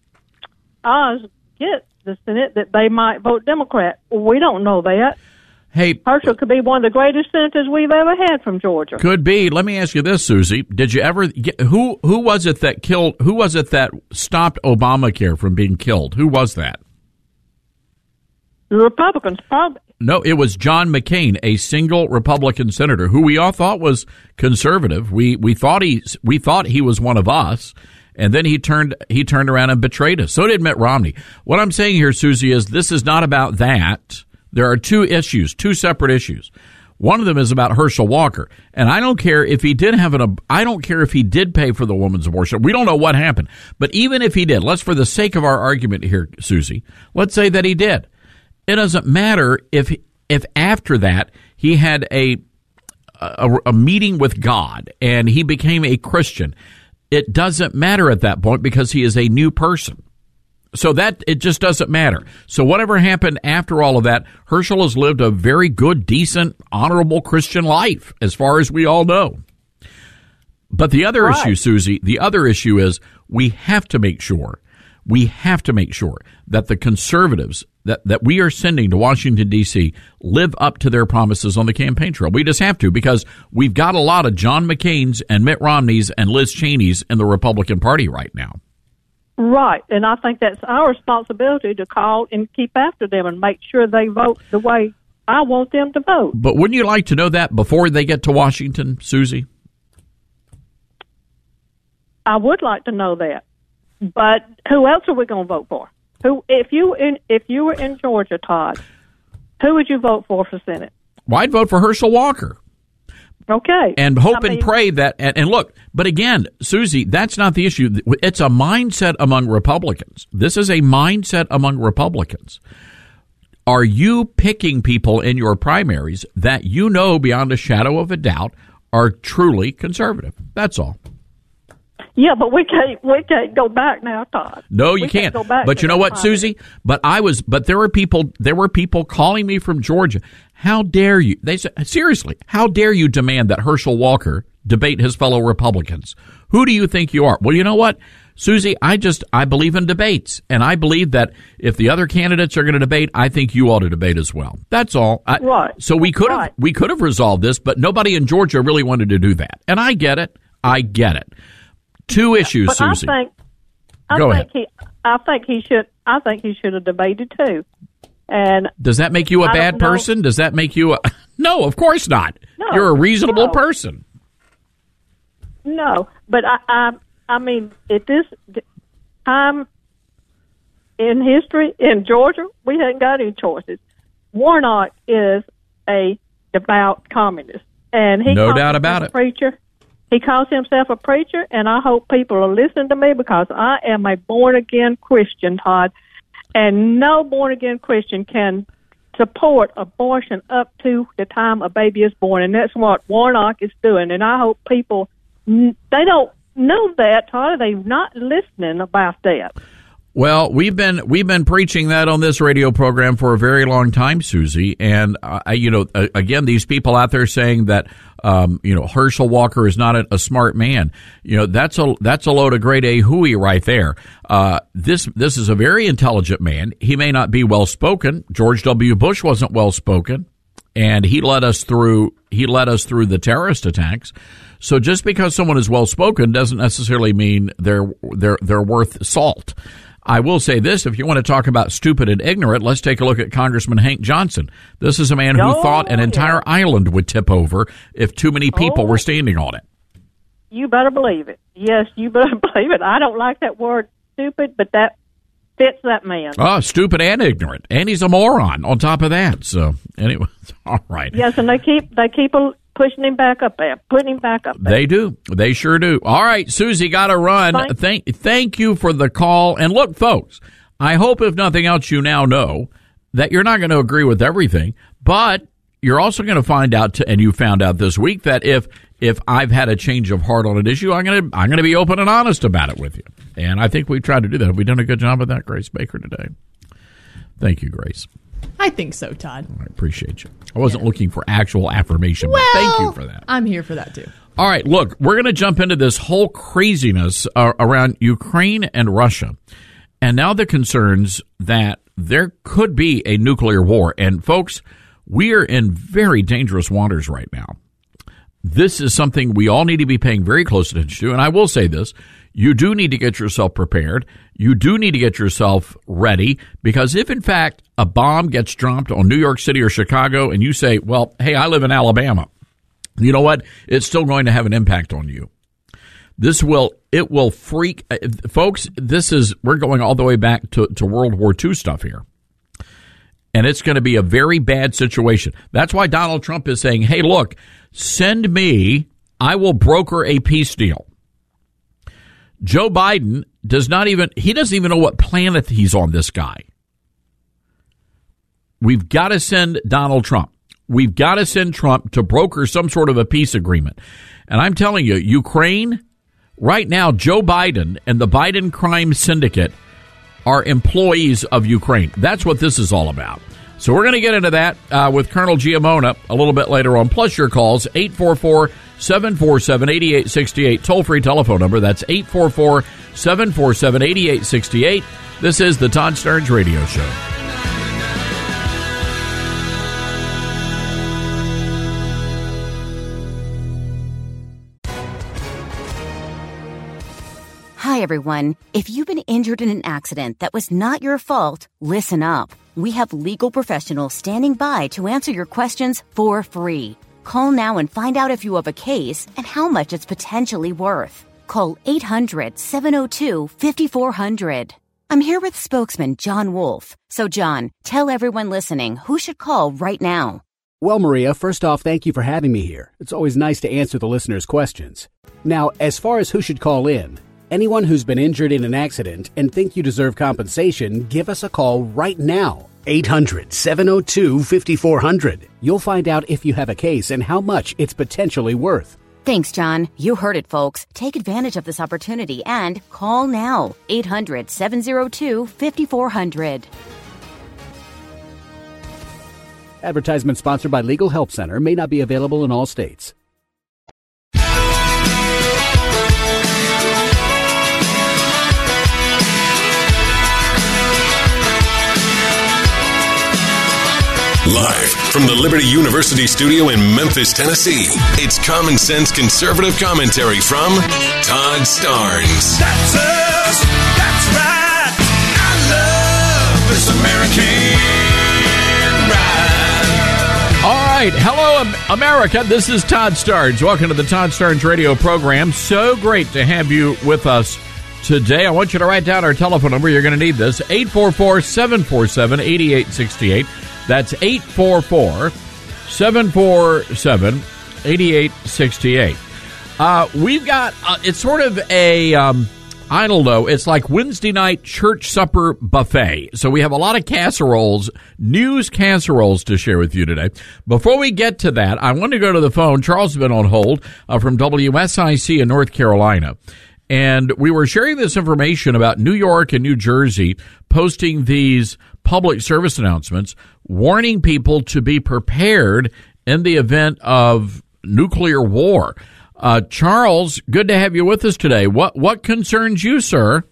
Oz get the Senate, that they might vote Democrat. We don't know that. Hey, Herschel could be one of the greatest senators we've ever had from Georgia. Could be. Let me ask you this, Susie. Did you ever get, who who was it that killed? Who was it that stopped Obamacare from being killed? Who was that? The Republicans probably. No, it was John McCain, a single Republican senator who we all thought was conservative. We we thought he we thought he was one of us, and then he turned he turned around and betrayed us. So did Mitt Romney. What I'm saying here, Susie, is this is not about that. There are two issues, two separate issues. One of them is about Herschel Walker, and I don't care if he did have an. I don't care if he did pay for the woman's abortion. We don't know what happened, but even if he did, let's, for the sake of our argument here, Susie, let's say that he did. It doesn't matter if if after that he had a, a a meeting with God and he became a Christian. It doesn't matter at that point because he is a new person. So that it just doesn't matter. So whatever happened after all of that, Herschel has lived a very good, decent, honorable Christian life, as far as we all know. But the other right. issue, Susie, the other issue is we have to make sure, we have to make sure that the conservatives that, that we are sending to Washington, D C live up to their promises on the campaign trail. We just have to, because we've got a lot of John McCain's and Mitt Romney's and Liz Cheney's in the Republican Party right now. Right, and I think that's our responsibility to call and keep after them and make sure they vote the way I want them to vote. But wouldn't you like to know that before they get to Washington, Susie? I would like to know that. But who else are we going to vote for? Who, if you in, if you were in Georgia, Todd, who would you vote for for Senate? Well, I'd vote for Herschel Walker. Okay. And hope I mean, and pray that, and, and look, but again, Susie, that's not the issue. It's a mindset among Republicans. This is a mindset among Republicans. Are you picking people in your primaries that you know beyond a shadow of a doubt are truly conservative? That's all. Yeah, but we can't we can't go back now, Todd. No, you we can't. can't go back but you know what, time. Susie? But I was. But there were people. There were people calling me from Georgia. How dare you? They said, seriously, how dare you demand that Herschel Walker debate his fellow Republicans? Who do you think you are? Well, you know what, Susie? I just I believe in debates, and I believe that if the other candidates are going to debate, I think you ought to debate as well. That's all. I, right. So we could have right. we could have resolved this, but nobody in Georgia really wanted to do that, and I get it. I get it. Two issues, but Susie. I think, I Go think ahead. He, I think he should. I think he should have debated too. And does that make you a I bad don't know. person? Does that make you a no? Of course not. No, You're a reasonable no. person. No, but I, I, I mean, at this time in history in Georgia, we haven't got any choices. Warnock is a devout communist, and he No calls doubt himself about a it. Preacher. He calls himself a preacher, and I hope people are listening to me because I am a born-again Christian, Todd, and no born-again Christian can support abortion up to the time a baby is born, and that's what Warnock is doing, and I hope people, they don't know that, Todd. They're not listening about that. Well, we've been we've been preaching that on this radio program for a very long time, Susie. And uh, you know, uh, again, these people out there saying that um, you know Herschel Walker is not a, a smart man. You know, that's a that's a load of grade A hooey right there. Uh, this this is a very intelligent man. He may not be well spoken. George W. Bush wasn't well spoken, and he led us through he led us through the terrorist attacks. So just because someone is well spoken doesn't necessarily mean they're they're they're worth salt. I will say this, if you want to talk about stupid and ignorant, let's take a look at Congressman Hank Johnson. This is a man who Oh, thought an yeah. entire island would tip over if too many people Oh. were standing on it. You better believe it. Yes, you better believe it. I don't like that word stupid, but that fits that man. Oh, stupid and ignorant. And he's a moron on top of that. So, anyway, all right. Yes, and they keep they keep pushing him back up there, putting him back up there. They do. They sure do. All right, Susie, got to run. Thank- Thank, thank you for the call. And look, folks, I hope if nothing else, you now know that you're not going to agree with everything, but you're also going to find out, to, and you found out this week, that if if I've had a change of heart on an issue, I'm going to I'm going to be open and honest about it with you. And I think we've tried to do that. Have we done a good job of that, Grace Baker, today? Thank you, Grace. I think so, Todd. I appreciate you. I wasn't looking for actual affirmation, Well, but thank you for that. I'm here for that too. All right, look, we're going to jump into this whole craziness uh, around Ukraine and Russia. And now the concerns that there could be a nuclear war. And folks, we are in very dangerous waters right now. This is something we all need to be paying very close attention to. And I will say this, you do need to get yourself prepared. You do need to get yourself ready, because if, in fact, a bomb gets dropped on New York City or Chicago and you say, well, hey, I live in Alabama, you know what? It's still going to have an impact on you. This will, it will freak, folks, this is, we're going all the way back to, to World War Two stuff here. And it's going to be a very bad situation. That's why Donald Trump is saying, hey, look, send me, I will broker a peace deal. Joe Biden does not even, he doesn't even know what planet he's on, this guy. We've got to send Donald Trump. We've got to send Trump to broker some sort of a peace agreement. And I'm telling you, Ukraine, right now, Joe Biden and the Biden crime syndicate are employees of Ukraine. That's what this is all about. So we're going to get into that uh, with Colonel Giammona a little bit later on, plus your calls, eight four four, seven four seven, eight eight six eight, toll-free telephone number. That's eight four four, seven four seven, eight eight six eight. This is the Todd Starnes Radio Show. Hi, everyone. If you've been injured in an accident that was not your fault, listen up. We have legal professionals standing by to answer your questions for free. Call now and find out if you have a case and how much it's potentially worth. Call eight hundred, seven oh two, five four zero zero. I'm here with spokesman John Wolf. So, John, tell everyone listening who should call right now. Well, Maria, first off, thank you for having me here. It's always nice to answer the listeners' questions. Now, as far as who should call in, anyone who's been injured in an accident and think you deserve compensation, give us a call right now. eight hundred, seven oh two, five four zero zero. You'll find out if you have a case and how much it's potentially worth. Thanks, John. You heard it, folks. Take advantage of this opportunity and call now. eight hundred, seven oh two, five four zero zero. Advertisement sponsored by Legal Help Center. May not be available in all states. Live from the Liberty University studio in Memphis, Tennessee, it's Common Sense Conservative Commentary from Todd Starnes. That's us. That's right. I love this American ride. All right. Hello, America. This is Todd Starnes. Welcome to the Todd Starnes radio program. So great to have you with us today. I want you to write down our telephone number. You're going to need this. eight four four, seven four seven, eight eight six eight. That's eight four four, seven four seven, eight eight six eight. Uh, we've got, uh, it's sort of a, um, I don't know, it's like Wednesday night church supper buffet. So we have a lot of casseroles, news casseroles to share with you today. Before we get to that, I want to go to the phone. Charles has been on hold uh, from W S I C in North Carolina. And we were sharing this information about New York and New Jersey posting these public service announcements, warning people to be prepared in the event of nuclear war. Uh, Charles, good to have you with us today. What what concerns you, sir?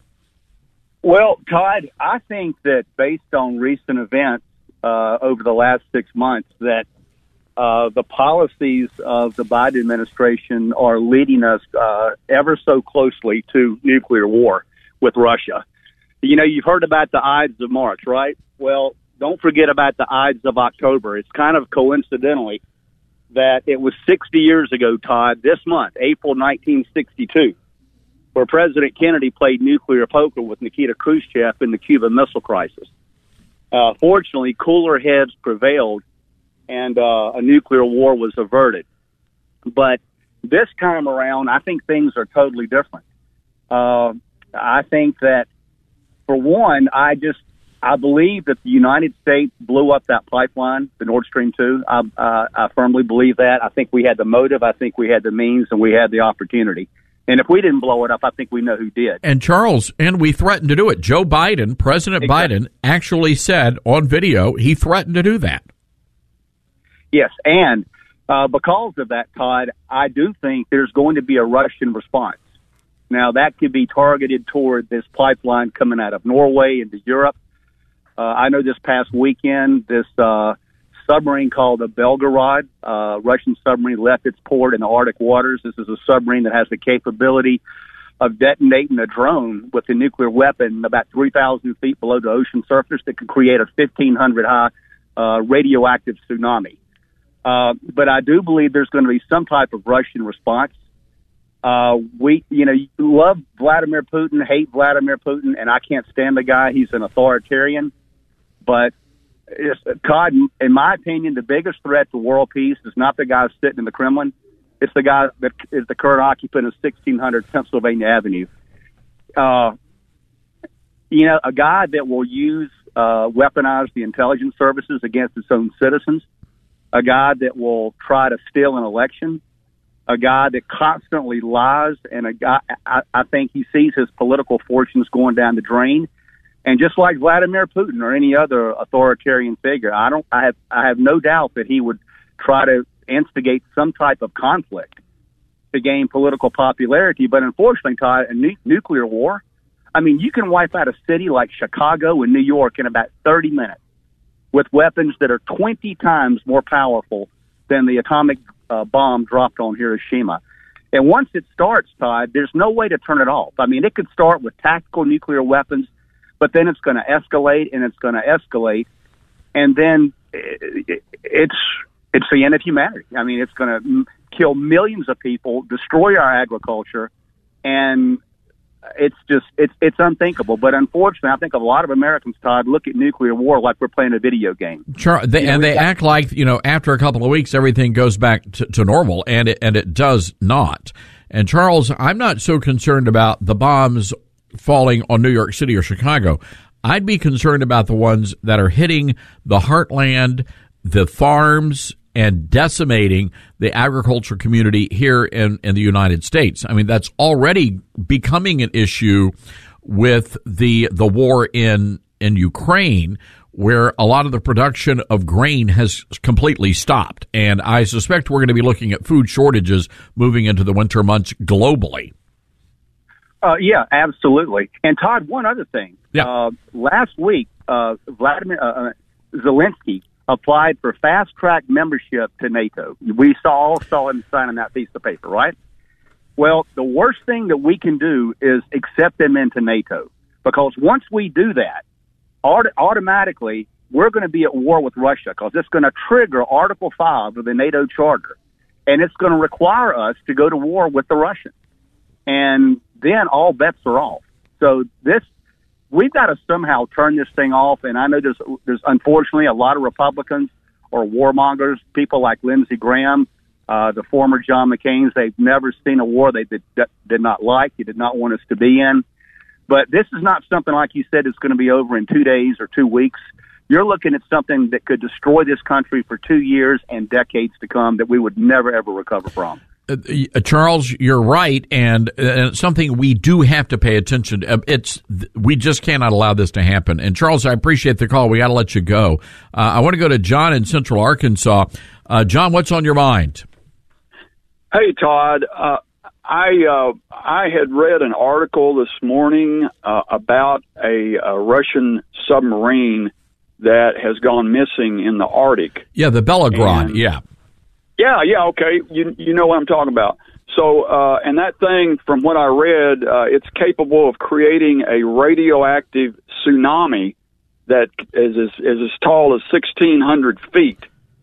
Well, Todd, I think that based on recent events uh, over the last six months, that uh, the policies of the Biden administration are leading us uh, ever so closely to nuclear war with Russia. You know, you've heard about the Ides of March, right? Well, don't forget about the Ides of October. It's kind of coincidentally that it was sixty years ago, Todd, this month, April nineteen sixty-two, where President Kennedy played nuclear poker with Nikita Khrushchev in the Cuban Missile Crisis. Uh, fortunately, cooler heads prevailed, and uh, a nuclear war was averted. But this time around, I think things are totally different. Uh, I think that, for one, I just I believe that the United States blew up that pipeline, the Nord Stream two. I, uh, I firmly believe that. I think we had the motive. I think we had the means, and we had the opportunity. And if we didn't blow it up, I think we know who did. And Charles, and we threatened to do it. Joe Biden, President exactly. Biden, actually said on video he threatened to do that. Yes, and uh, because of that, Todd, I do think there's going to be a Russian response. Now, that could be targeted toward this pipeline coming out of Norway into Europe. Uh, I know this past weekend, this uh, submarine called the Belgorod, uh, Russian submarine, left its port in the Arctic waters. This is a submarine that has the capability of detonating a drone with a nuclear weapon about three thousand feet below the ocean surface that could create a fifteen hundred high uh, radioactive tsunami. Uh, but I do believe there's going to be some type of Russian response. Uh, we, you know, you love Vladimir Putin, hate Vladimir Putin, and I can't stand the guy. He's an authoritarian. But, it's, Todd, in my opinion, the biggest threat to world peace is not the guy sitting in the Kremlin. It's the guy that is the current occupant of sixteen hundred Pennsylvania Avenue. Uh, you know, a guy that will use, uh, weaponize the intelligence services against its own citizens, a guy that will try to steal an election, a guy that constantly lies, and a guy, I, I think he sees his political fortunes going down the drain. And just like Vladimir Putin or any other authoritarian figure, I don't, I have, I have no doubt that he would try to instigate some type of conflict to gain political popularity. But unfortunately, Todd, a nu- nuclear war, I mean, you can wipe out a city like Chicago and New York in about thirty minutes with weapons that are twenty times more powerful than the atomic uh, bomb dropped on Hiroshima. And once it starts, Todd, there's no way to turn it off. I mean, it could start with tactical nuclear weapons, but then it's going to escalate and it's going to escalate. And then it, it's, it's the end of humanity. I mean, it's going to m- kill millions of people, destroy our agriculture, and it's just, it's, it's unthinkable. But unfortunately, I think a lot of Americans, Todd, look at nuclear war like we're playing a video game. Char- they, you know, and they got- act like, you know, after a couple of weeks, everything goes back to, to normal, and it, and it does not. And Charles, I'm not so concerned about the bombs falling on New York City or Chicago. I'd be concerned about the ones that are hitting the heartland, the farms, and decimating the agriculture community here in, in the United States. I mean, that's already becoming an issue with the the war in in Ukraine, where a lot of the production of grain has completely stopped. And I suspect we're going to be looking at food shortages moving into the winter months globally. Uh, yeah, absolutely. And Todd, one other thing. Yeah. Uh, last week, uh, Vladimir uh, Zelensky applied for fast-track membership to NATO. We saw, all saw him signing that piece of paper, right? Well, the worst thing that we can do is accept them into NATO, because once we do that, aut- automatically we're going to be at war with Russia, because it's going to trigger Article five of the NATO Charter, and it's going to require us to go to war with the Russians. And then all bets are off. So this, we've got to somehow turn this thing off. And I know there's, there's unfortunately a lot of Republicans or warmongers, people like Lindsey Graham, uh, the former John McCain's. They've never seen a war they did, did not like. They did not want us to be in. But this is not something, like you said, is going to be over in two days or two weeks. You're looking at something that could destroy this country for two years and decades to come that we would never, ever recover from. Uh, Charles, you're right, and uh, something we do have to pay attention to. It's we just cannot allow this to happen. And Charles, I appreciate the call. We got to let you go. Uh, I want to go to John in Central Arkansas. Uh, John, what's on your mind? Hey, Todd. Uh, I uh, I had read an article this morning uh, about a, a Russian submarine that has gone missing in the Arctic. Yeah, the Belgorod. Yeah. Yeah, yeah, okay. You you know what I'm talking about. So, uh, and that thing, from what I read, uh, it's capable of creating a radioactive tsunami that is as, is as tall as sixteen hundred feet.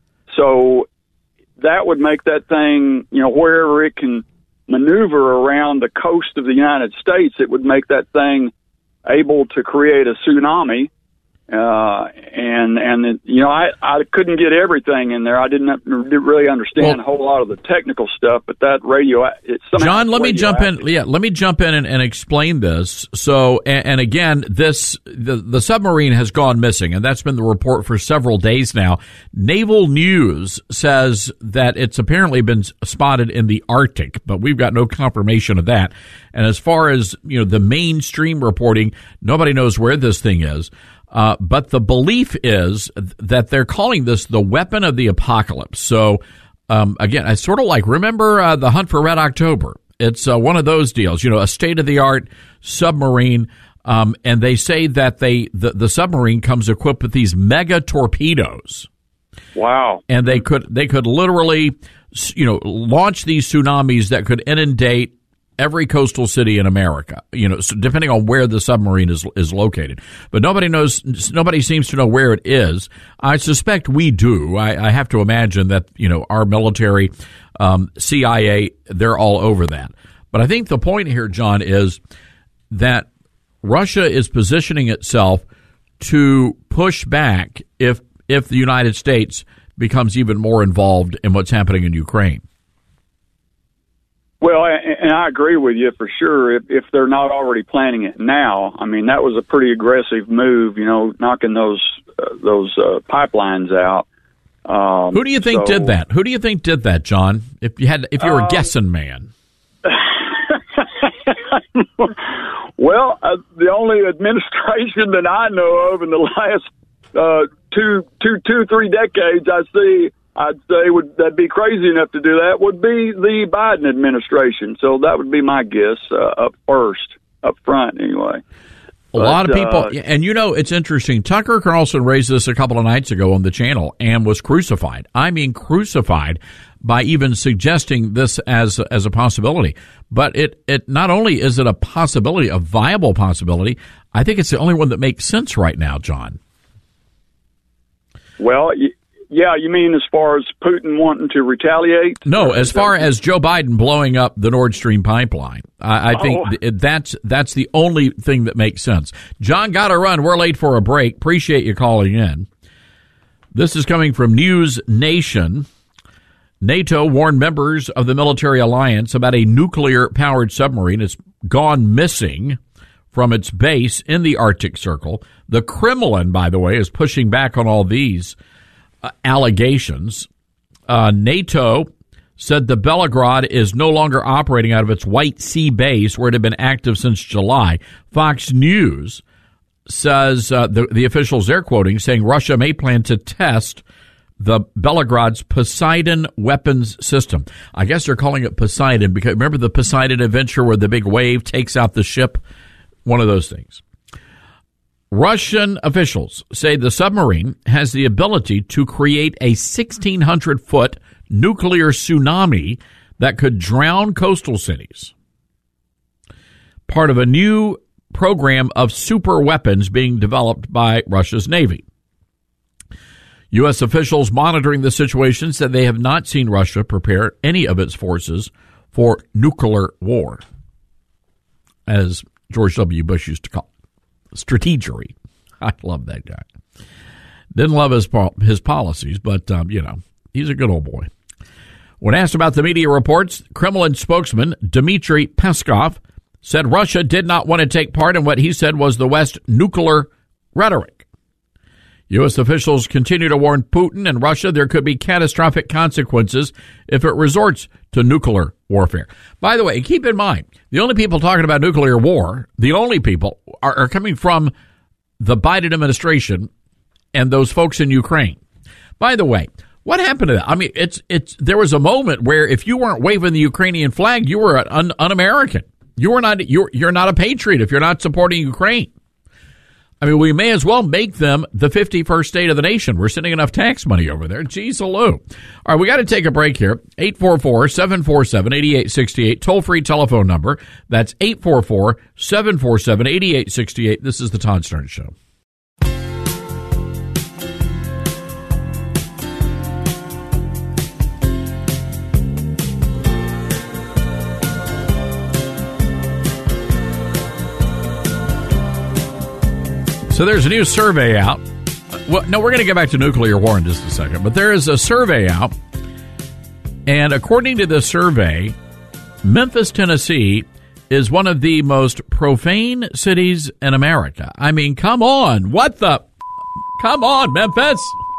So that would make that thing, you know, wherever it can maneuver around the coast of the United States, it would make that thing able to create a tsunami. Uh, and, and, it, you know, I, I couldn't get everything in there. I didn't, didn't really understand well, a whole lot of the technical stuff, but that radio, it's John, let me jump in. Yeah, let me jump in and, and explain this. So, and, and again, this, the, the submarine has gone missing, and that's been the report for several days now. Naval News says that it's apparently been spotted in the Arctic, but we've got no confirmation of that. And as far as, you know, the mainstream reporting, nobody knows where this thing is. Uh, but the belief is that they're calling this the weapon of the apocalypse. So, um, again, it's sort of like, remember uh, the Hunt for Red October? It's uh, one of those deals, you know, a state-of-the-art submarine. Um, and they say that they the, the submarine comes equipped with these mega torpedoes. Wow. And they could they could literally, you know, launch these tsunamis that could inundate every coastal city in America, you know, so depending on where the submarine is is located. But nobody knows, nobody seems to know where it is. I suspect we do. I, I have to imagine that, you know, our military, um, C I A, they're all over that. But I think the point here, John, is that Russia is positioning itself to push back if if the United States becomes even more involved in what's happening in Ukraine. Well, and I agree with you for sure. If, if they're not already planning it now, I mean, that was a pretty aggressive move, you know, knocking those uh, those uh, pipelines out. Um, Who do you think so, did that? Who do you think did that, John? If you had, if you were um, a guessing man. Well, uh, the only administration that I know of in the last uh, two, two, two, three decades, I see. I'd say would that'd be crazy enough to do that would be the Biden administration. So that would be my guess uh, up first, up front anyway. A but, lot of people, uh, and you know, it's interesting. Tucker Carlson raised this a couple of nights ago on the channel and was crucified. I mean, crucified by even suggesting this as as a possibility. But it, it not only is it a possibility, a viable possibility, I think it's the only one that makes sense right now, John. Well, yeah, you mean as far as Putin wanting to retaliate? No, as far as Joe Biden blowing up the Nord Stream pipeline. I, I think oh. th- that's that's the only thing that makes sense. John, got to run. We're late for a break. Appreciate you calling in. This is coming from News Nation. NATO warned members of the military alliance about a nuclear-powered submarine. It's gone missing from its base in the Arctic Circle. The Kremlin, by the way, is pushing back on all these uh, allegations. Uh, NATO said the Belgorod is no longer operating out of its White Sea base, where it had been active since July. Fox News says, uh, the, the officials they're quoting, saying Russia may plan to test the Belgorod's Poseidon weapons system. I guess they're calling it Poseidon because remember the Poseidon adventure where the big wave takes out the ship? One of those things. Russian officials say the submarine has the ability to create a sixteen hundred foot nuclear tsunami that could drown coastal cities. Part of a new program of super weapons being developed by Russia's Navy. U S officials monitoring the situation said they have not seen Russia prepare any of its forces for nuclear war, as George W. Bush used to call it. Strategery. I love that guy. Didn't love his his policies, but, um, you know, he's a good old boy. When asked about the media reports, Kremlin spokesman Dmitry Peskov said Russia did not want to take part in what he said was the West's nuclear rhetoric. U S officials continue to warn Putin and Russia there could be catastrophic consequences if it resorts to nuclear warfare. By the way, keep in mind, the only people talking about nuclear war, the only people, are, are coming from the Biden administration and those folks in Ukraine. By the way, what happened to that? I mean, it's it's there was a moment where if you weren't waving the Ukrainian flag, you were un, un-American. You were not you're you're not a patriot if you're not supporting Ukraine. I mean, we may as well make them the fifty-first state of the nation. We're sending enough tax money over there. Geez, hello. All right, we got to take a break here. eight four four, seven four seven, eight eight six eight, toll-free telephone number. That's eight four four, seven four seven, eight eight six eight. This is the Todd Stern Show. So there's a new survey out. Well, no, we're going to get back to nuclear war in just a second. But there is a survey out. And according to the survey, Memphis, Tennessee is one of the most profane cities in America. I mean, come on. What the? Come on, Memphis.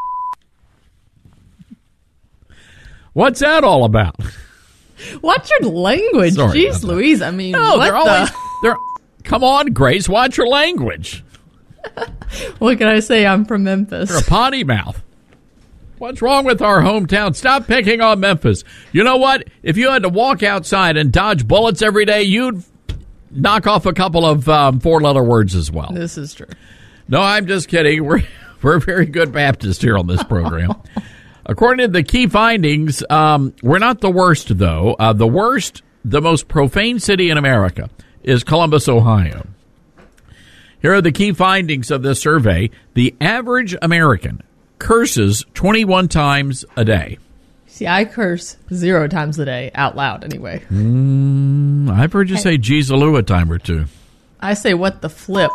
What's that all about? What's your language? Sorry Jeez Louise. I mean, no, what they're the? always, they're, come on, Grace. Watch your language. What can I say? I'm from Memphis. You're a potty mouth. What's wrong with our hometown? Stop picking on Memphis. You know what? If you had to walk outside and dodge bullets every day, you'd knock off a couple of um, four-letter words as well. This is true. No, I'm just kidding. We're we're very good Baptists here on this program. According to the key findings, um, we're not the worst, though. Uh, the worst the most profane city in America is Columbus, Ohio. Here are the key findings of this survey. The average American curses twenty-one times a day. See, I curse zero times a day, out loud anyway. Mm, I've heard you say Jeezaloo a time or two. I say, what the flip?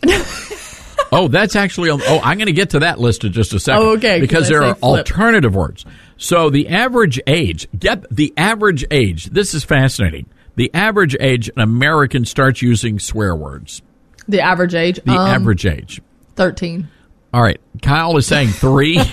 Oh, that's actually, on, oh, I'm going to get to that list in just a second. Oh, okay. Because there are flip. alternative words. So the average age, get the average age, this is fascinating. The average age an American starts using swear words. The average age? The um, average age. thirteen. All right. Kyle is saying three.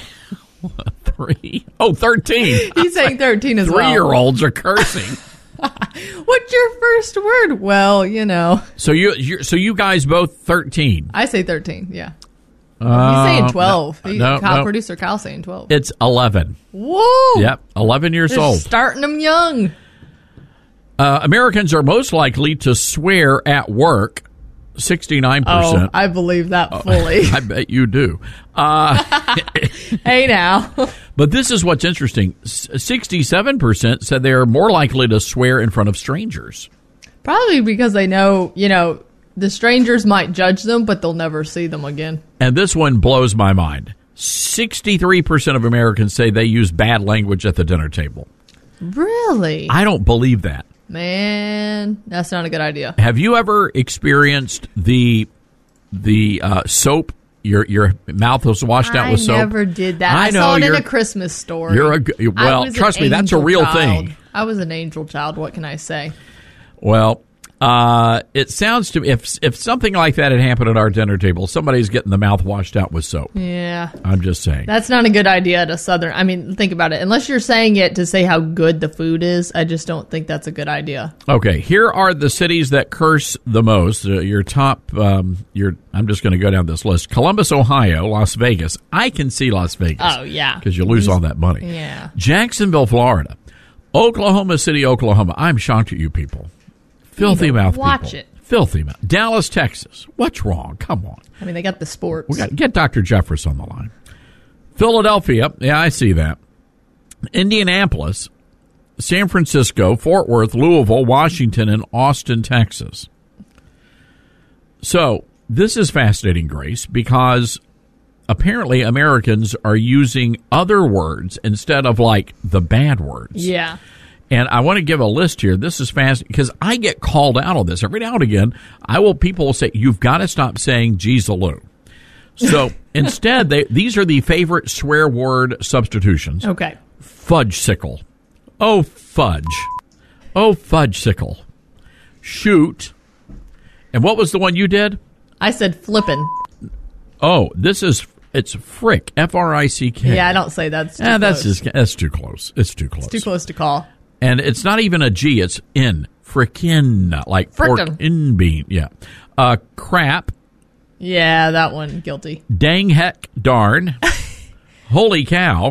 Three? Oh, thirteen. He's saying thirteen as well. Three-year-olds are cursing. What's your first word? Well, you know. So you, you, so you guys both thirteen. I say thirteen. Yeah. Uh, He's saying twelve. No, he, no, Kyle, no. producer Kyle, saying twelve. It's eleven. Whoa. Yep, eleven years They're old. Starting them young. Uh, Americans are most likely to swear at work. Sixty-nine Oh, percent. I believe that fully. I bet you do. Uh, Hey, now. but this is what's interesting. Sixty-seven percent said they are more likely to swear in front of strangers. Probably because they know, you know, the strangers might judge them, but they'll never see them again. And this one blows my mind. Sixty-three percent of Americans say they use bad language at the dinner table. Really? I don't believe that. Man, that's not a good idea. Have you ever experienced the the uh, soap? Your your mouth was washed out with soap. I never did that. I I, know, saw it in you're- a Christmas story. You're a g- I well. was an Trust me, that's a angel real child. thing. I was an angel child. What can I say? Well, uh, it sounds to me if if something like that had happened at our dinner table, somebody's getting the mouth washed out with soap. Yeah. I'm just saying. That's not a good idea at a Southern. I mean, think about it. Unless you're saying it to say how good the food is, I just don't think that's a good idea. Okay, here are the cities that curse the most. Uh, your top, um, your. I'm just going to go down this list: Columbus, Ohio, Las Vegas. I can see Las Vegas. Oh, yeah. because you lose all that money. Yeah. Jacksonville, Florida, Oklahoma City, Oklahoma. I'm shocked at you people. Filthy You mouth watch people. it. Filthy mouth. Dallas, Texas. What's wrong? Come on. I mean, they got the sports. We got get Doctor Jeffress on the line. Philadelphia. Yeah, I see that. Indianapolis, San Francisco, Fort Worth, Louisville, Washington, and Austin, Texas. So this is fascinating, Grace, because apparently Americans are using other words instead of like the bad words. Yeah. And I want to give a list here. This is fast because I get called out on this every now and again. I will people will say you've got to stop saying Jeezaloo. So instead, they these are the favorite swear word substitutions. Okay. Fudge-sickle. Oh fudge. Oh fudge-sickle. Shoot. And what was the one you did? I said flippin'. Oh, this is it's frick. F R I C K. Yeah, I don't say that. It's too Eh, that's close. just that's too close. It's too close. It's too close to call. And it's not even a G, it's in. Frickin', like pork Frickin'. in bean. Yeah. Uh, crap. Yeah, that one, guilty. Dang, heck, darn. Holy cow.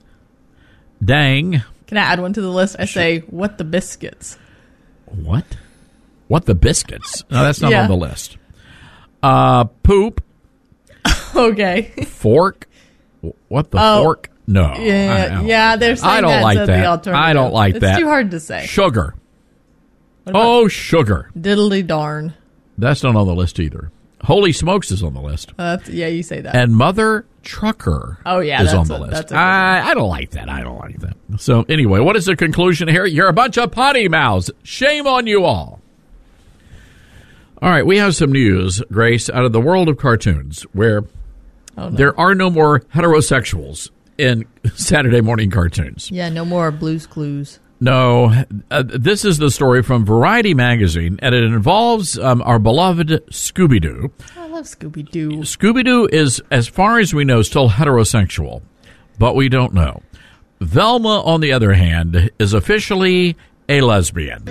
Dang. Can I add one to the list? I say, what the biscuits? What? What the biscuits? No, that's not Yeah. on the list. Uh, poop. Okay. Fork. What the Oh. fork? No. Yeah, I don't yeah, like they're that. saying I don't that's like the that. alternative. I don't like It's that. too hard to say. Sugar. What about Oh, sugar. diddly darn? That's not on the list either. Holy smokes is on the list. Uh, that's- yeah, you say that. And mother trucker Oh, yeah, is that's on the a- list. that's a good I, I don't like that. I don't like that. So anyway, what is the conclusion here? You're a bunch of potty mouths. Shame on you all. All right, we have some news, Grace, out of the world of cartoons where Oh, no. there are no more heterosexuals in Saturday morning cartoons. Yeah, no more Blues Clues. No, uh, this is the story from Variety magazine, and it involves um, our beloved Scooby-Doo. I love Scooby Doo. Scooby-Doo is, as far as we know, still heterosexual, but we don't know. Velma, on the other hand, is officially a lesbian.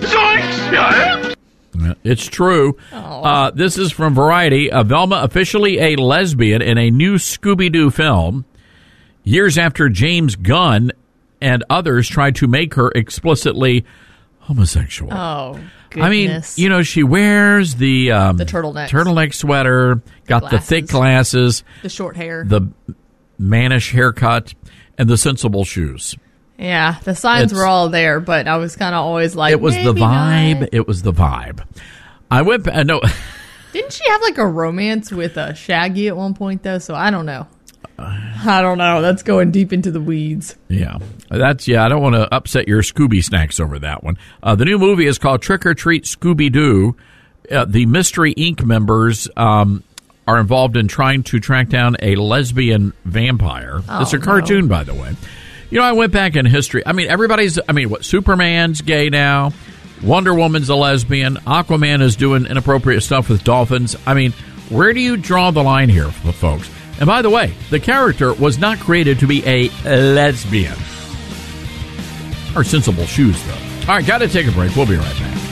It's true. Uh, this is from Variety. Uh, Velma officially a lesbian in a new Scooby-Doo film, years after James Gunn and others tried to make her explicitly homosexual. Oh, I mean, goodness. you know, she wears the um, The turtleneck. turtleneck sweater, got the thick glasses, The short hair. the mannish haircut, and the sensible shoes. Yeah, the signs It's- were all there, but I was kind of always like, It was the maybe vibe. not. It was the vibe. I went. I know. Didn't she have like a romance with uh, Shaggy at one point though? So I don't know. I don't know. That's going deep into the weeds. Yeah, that's yeah. I don't want to upset your Scooby snacks over that one. Uh, the new movie is called Trick or Treat Scooby Doo. Uh, the Mystery Incorporated members um, are involved in trying to track down a lesbian vampire. Oh, it's a cartoon, no. by the way. You know, I went back in history. I mean, everybody's. I mean, what? Superman's gay now. Wonder Woman's a lesbian. Aquaman is doing inappropriate stuff with dolphins. I mean, where do you draw the line here, folks? And by the way, the character was not created to be a lesbian. Or sensible shoes, though. All right, got to take a break. We'll be right back.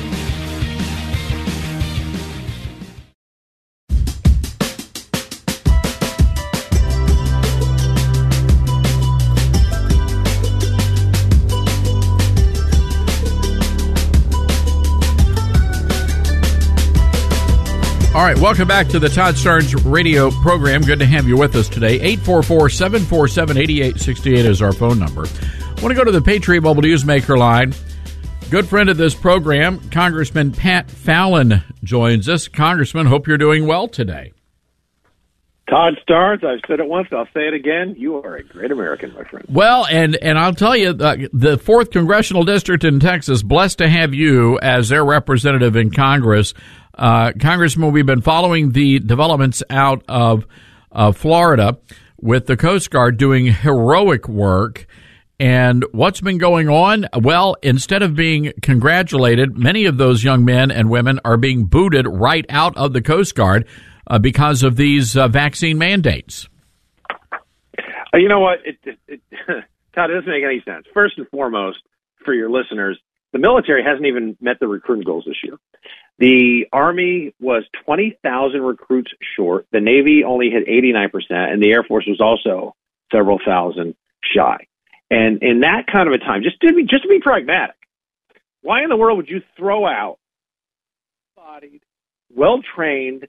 All right, welcome back to the Todd Starnes radio program. Good to have you with us today. eight four four, seven four seven, eight eight six eight is our phone number. I want to go to the Patriot Mobile Newsmaker line. Good friend of this program, Congressman Pat Fallon, joins us. Congressman, hope you're doing well today. Todd Starnes, I've said it once, I'll say it again. You are a great American, my friend. Well, and, and I'll tell you, the, the fourth Congressional District in Texas, blessed to have you as their representative in Congress. Uh, Congressman, we've been following the developments out of uh, Florida with the Coast Guard doing heroic work. And what's been going on? Well, instead of being congratulated, many of those young men and women are being booted right out of the Coast Guard uh, because of these uh, vaccine mandates. Uh, you know what? It, it, it, Todd, it doesn't make any sense. First and foremost, for your listeners, the military hasn't even met the recruiting goals this year. The Army was twenty thousand recruits short. The Navy only hit eighty-nine percent, and the Air Force was also several thousand shy. And in that kind of a time, just to be, just to be pragmatic, why in the world would you throw out bodied, well-trained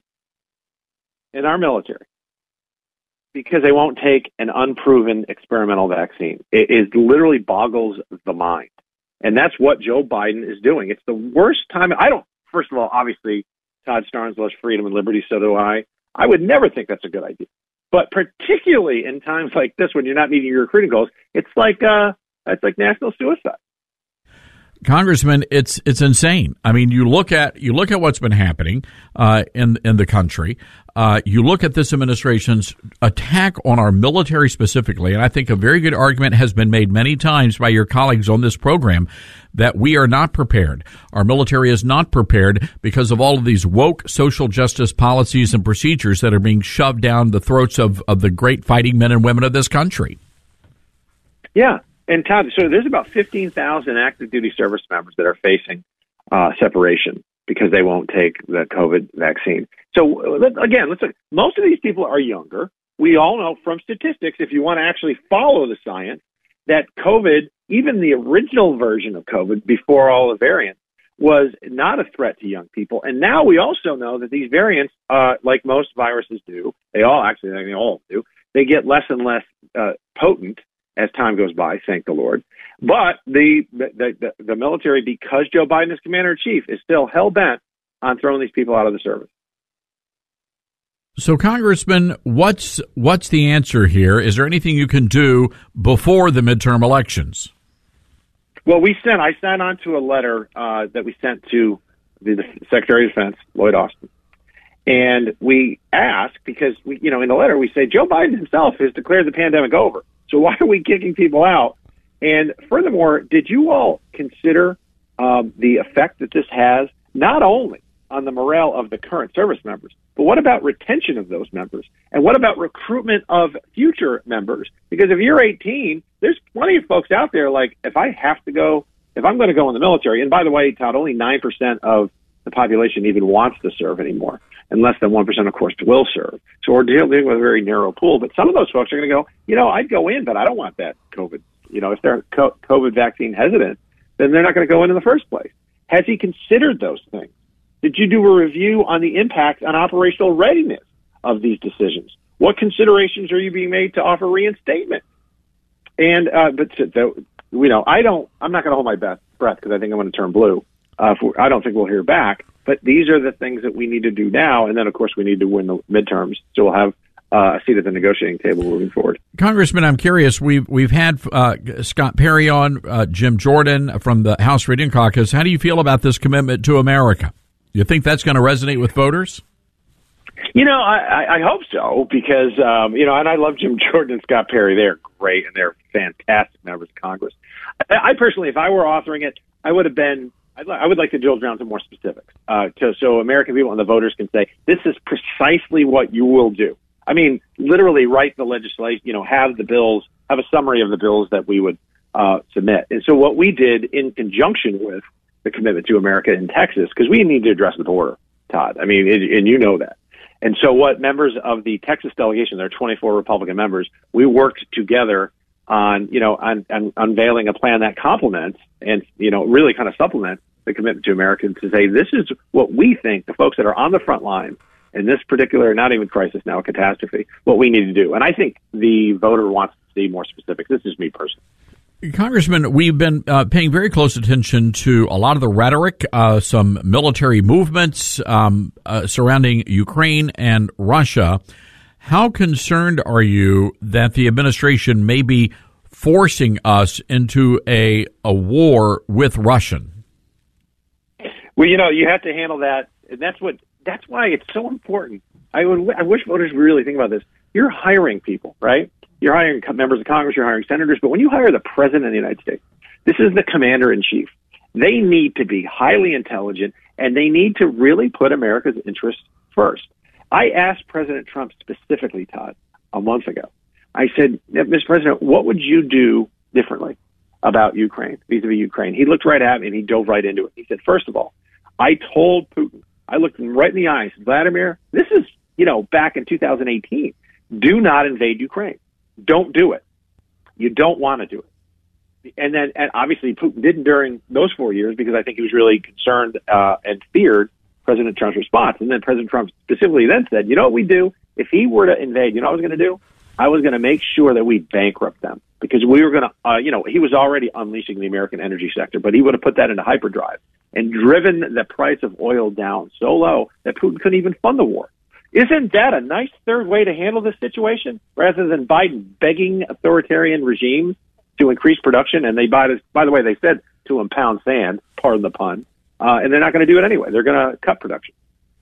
in our military because they won't take an unproven experimental vaccine? It, it literally boggles the mind. And that's what Joe Biden is doing. It's the worst time. I don't, first of all, obviously, Todd Starnes loves freedom and liberty, so do I. I would never think that's a good idea. But particularly in times like this, when you're not meeting your recruiting goals, it's like uh, it's like national suicide. Congressman, it's it's insane. I mean, you look at you look at what's been happening uh, in in the country. Uh, you look at this administration's attack on our military specifically, and I think a very good argument has been made many times by your colleagues on this program that we are not prepared. Our military is not prepared because of all of these woke social justice policies and procedures that are being shoved down the throats of, of the great fighting men and women of this country. Yeah. And Todd, so there's about fifteen thousand active duty service members that are facing uh, separation because they won't take the COVID vaccine. So let, again, let's look. Most of these people are younger. We all know from statistics, if you want to actually follow the science, that COVID, even the original version of COVID before all the variants, was not a threat to young people. And now we also know that these variants, uh, like most viruses do, they all actually, they all do, they get less and less uh, potent as time goes by, thank the Lord. But the the, the the military, because Joe Biden is commander-in-chief, is still hell-bent on throwing these people out of the service. So, Congressman, what's what's the answer here? Is there anything you can do before the midterm elections? Well, we sent, I signed on to a letter uh, that we sent to the, the Secretary of Defense, Lloyd Austin. And we asked, because, we, you know, in the letter we say, Joe Biden himself has declared the pandemic over. So why are we kicking people out? And furthermore, did you all consider um, the effect that this has not only on the morale of the current service members, but what about retention of those members? And what about recruitment of future members? Because if you're eighteen, there's plenty of folks out there like, if I have to go, if I'm going to go in the military, and by the way, Todd, only nine percent of the population even wants to serve anymore, and less than one percent, of course, will serve. So we're dealing with a very narrow pool. But some of those folks are going to go, you know, I'd go in, but I don't want that COVID. You know, if they're COVID vaccine hesitant, then they're not going to go in in the first place. Has he considered those things? Did you do a review on the impact on operational readiness of these decisions? What considerations are you being made to offer reinstatement? And uh, but to, to you know, I don't, I'm not going to hold my breath because I think I'm going to turn blue. Uh, if I don't think we'll hear back. But these are the things that we need to do now. And then, of course, we need to win the midterms. So we'll have uh, a seat at the negotiating table moving forward. Congressman, I'm curious. We've, we've had uh, Scott Perry on, uh, Jim Jordan from the House Freedom Caucus. How do you feel about this commitment to America? You think that's going to resonate with voters? You know, I, I hope so because, um, you know, and I love Jim Jordan and Scott Perry. They're great and they're fantastic members of Congress. I, I personally, if I were authoring it, I would have been, I'd li- I would like to drill down to more specifics uh, to, so American people and the voters can say, this is precisely what you will do. I mean, literally write the legislation, you know, have the bills, have a summary of the bills that we would uh, submit. And so what we did in conjunction with the commitment to America in Texas, because we need to address the border, Todd. I mean, it, and you know that. And so what members of the Texas delegation, there are twenty-four Republican members, we worked together on, you know, on, on unveiling a plan that complements and, you know, really kind of supplements the commitment to America to say, this is what we think the folks that are on the front line in this particular, not even crisis now, a catastrophe, what we need to do. And I think the voter wants to see more specifics. This is me personally. Congressman, we've been uh, paying very close attention to a lot of the rhetoric, uh, some military movements um, uh, surrounding Ukraine and Russia. How concerned are you that the administration may be forcing us into a a war with Russia? Well, you know, you have to handle that, and that's what that's why it's so important. I would I wish voters really think about this. You're hiring people, right? You're hiring members of Congress, you're hiring senators, but when you hire the president of the United States, this is the commander in chief. They need to be highly intelligent, and they need to really put America's interests first. I asked President Trump specifically, Todd, a month ago. I said, Mister President, what would you do differently about Ukraine, vis-a-vis Ukraine? He looked right at me and he dove right into it. He said, first of all, I told Putin, I looked him right in the eye and said, Vladimir, this is, you know, back in two thousand eighteen. Do not invade Ukraine. Don't do it. You don't want to do it. And then, and obviously, Putin didn't during those four years because I think he was really concerned uh, and feared President Trump's response. And then President Trump specifically then said, you know what we do? If he were to invade, you know what I was going to do? I was going to make sure that we bankrupt them because we were going to, uh, you know, he was already unleashing the American energy sector, but he would have put that into hyperdrive and driven the price of oil down so low that Putin couldn't even fund the war. Isn't that a nice third way to handle this situation rather than Biden begging authoritarian regimes to increase production? And they, by the, by the way, they said to impound sand, pardon the pun, uh, and they're not going to do it anyway. They're going to cut production.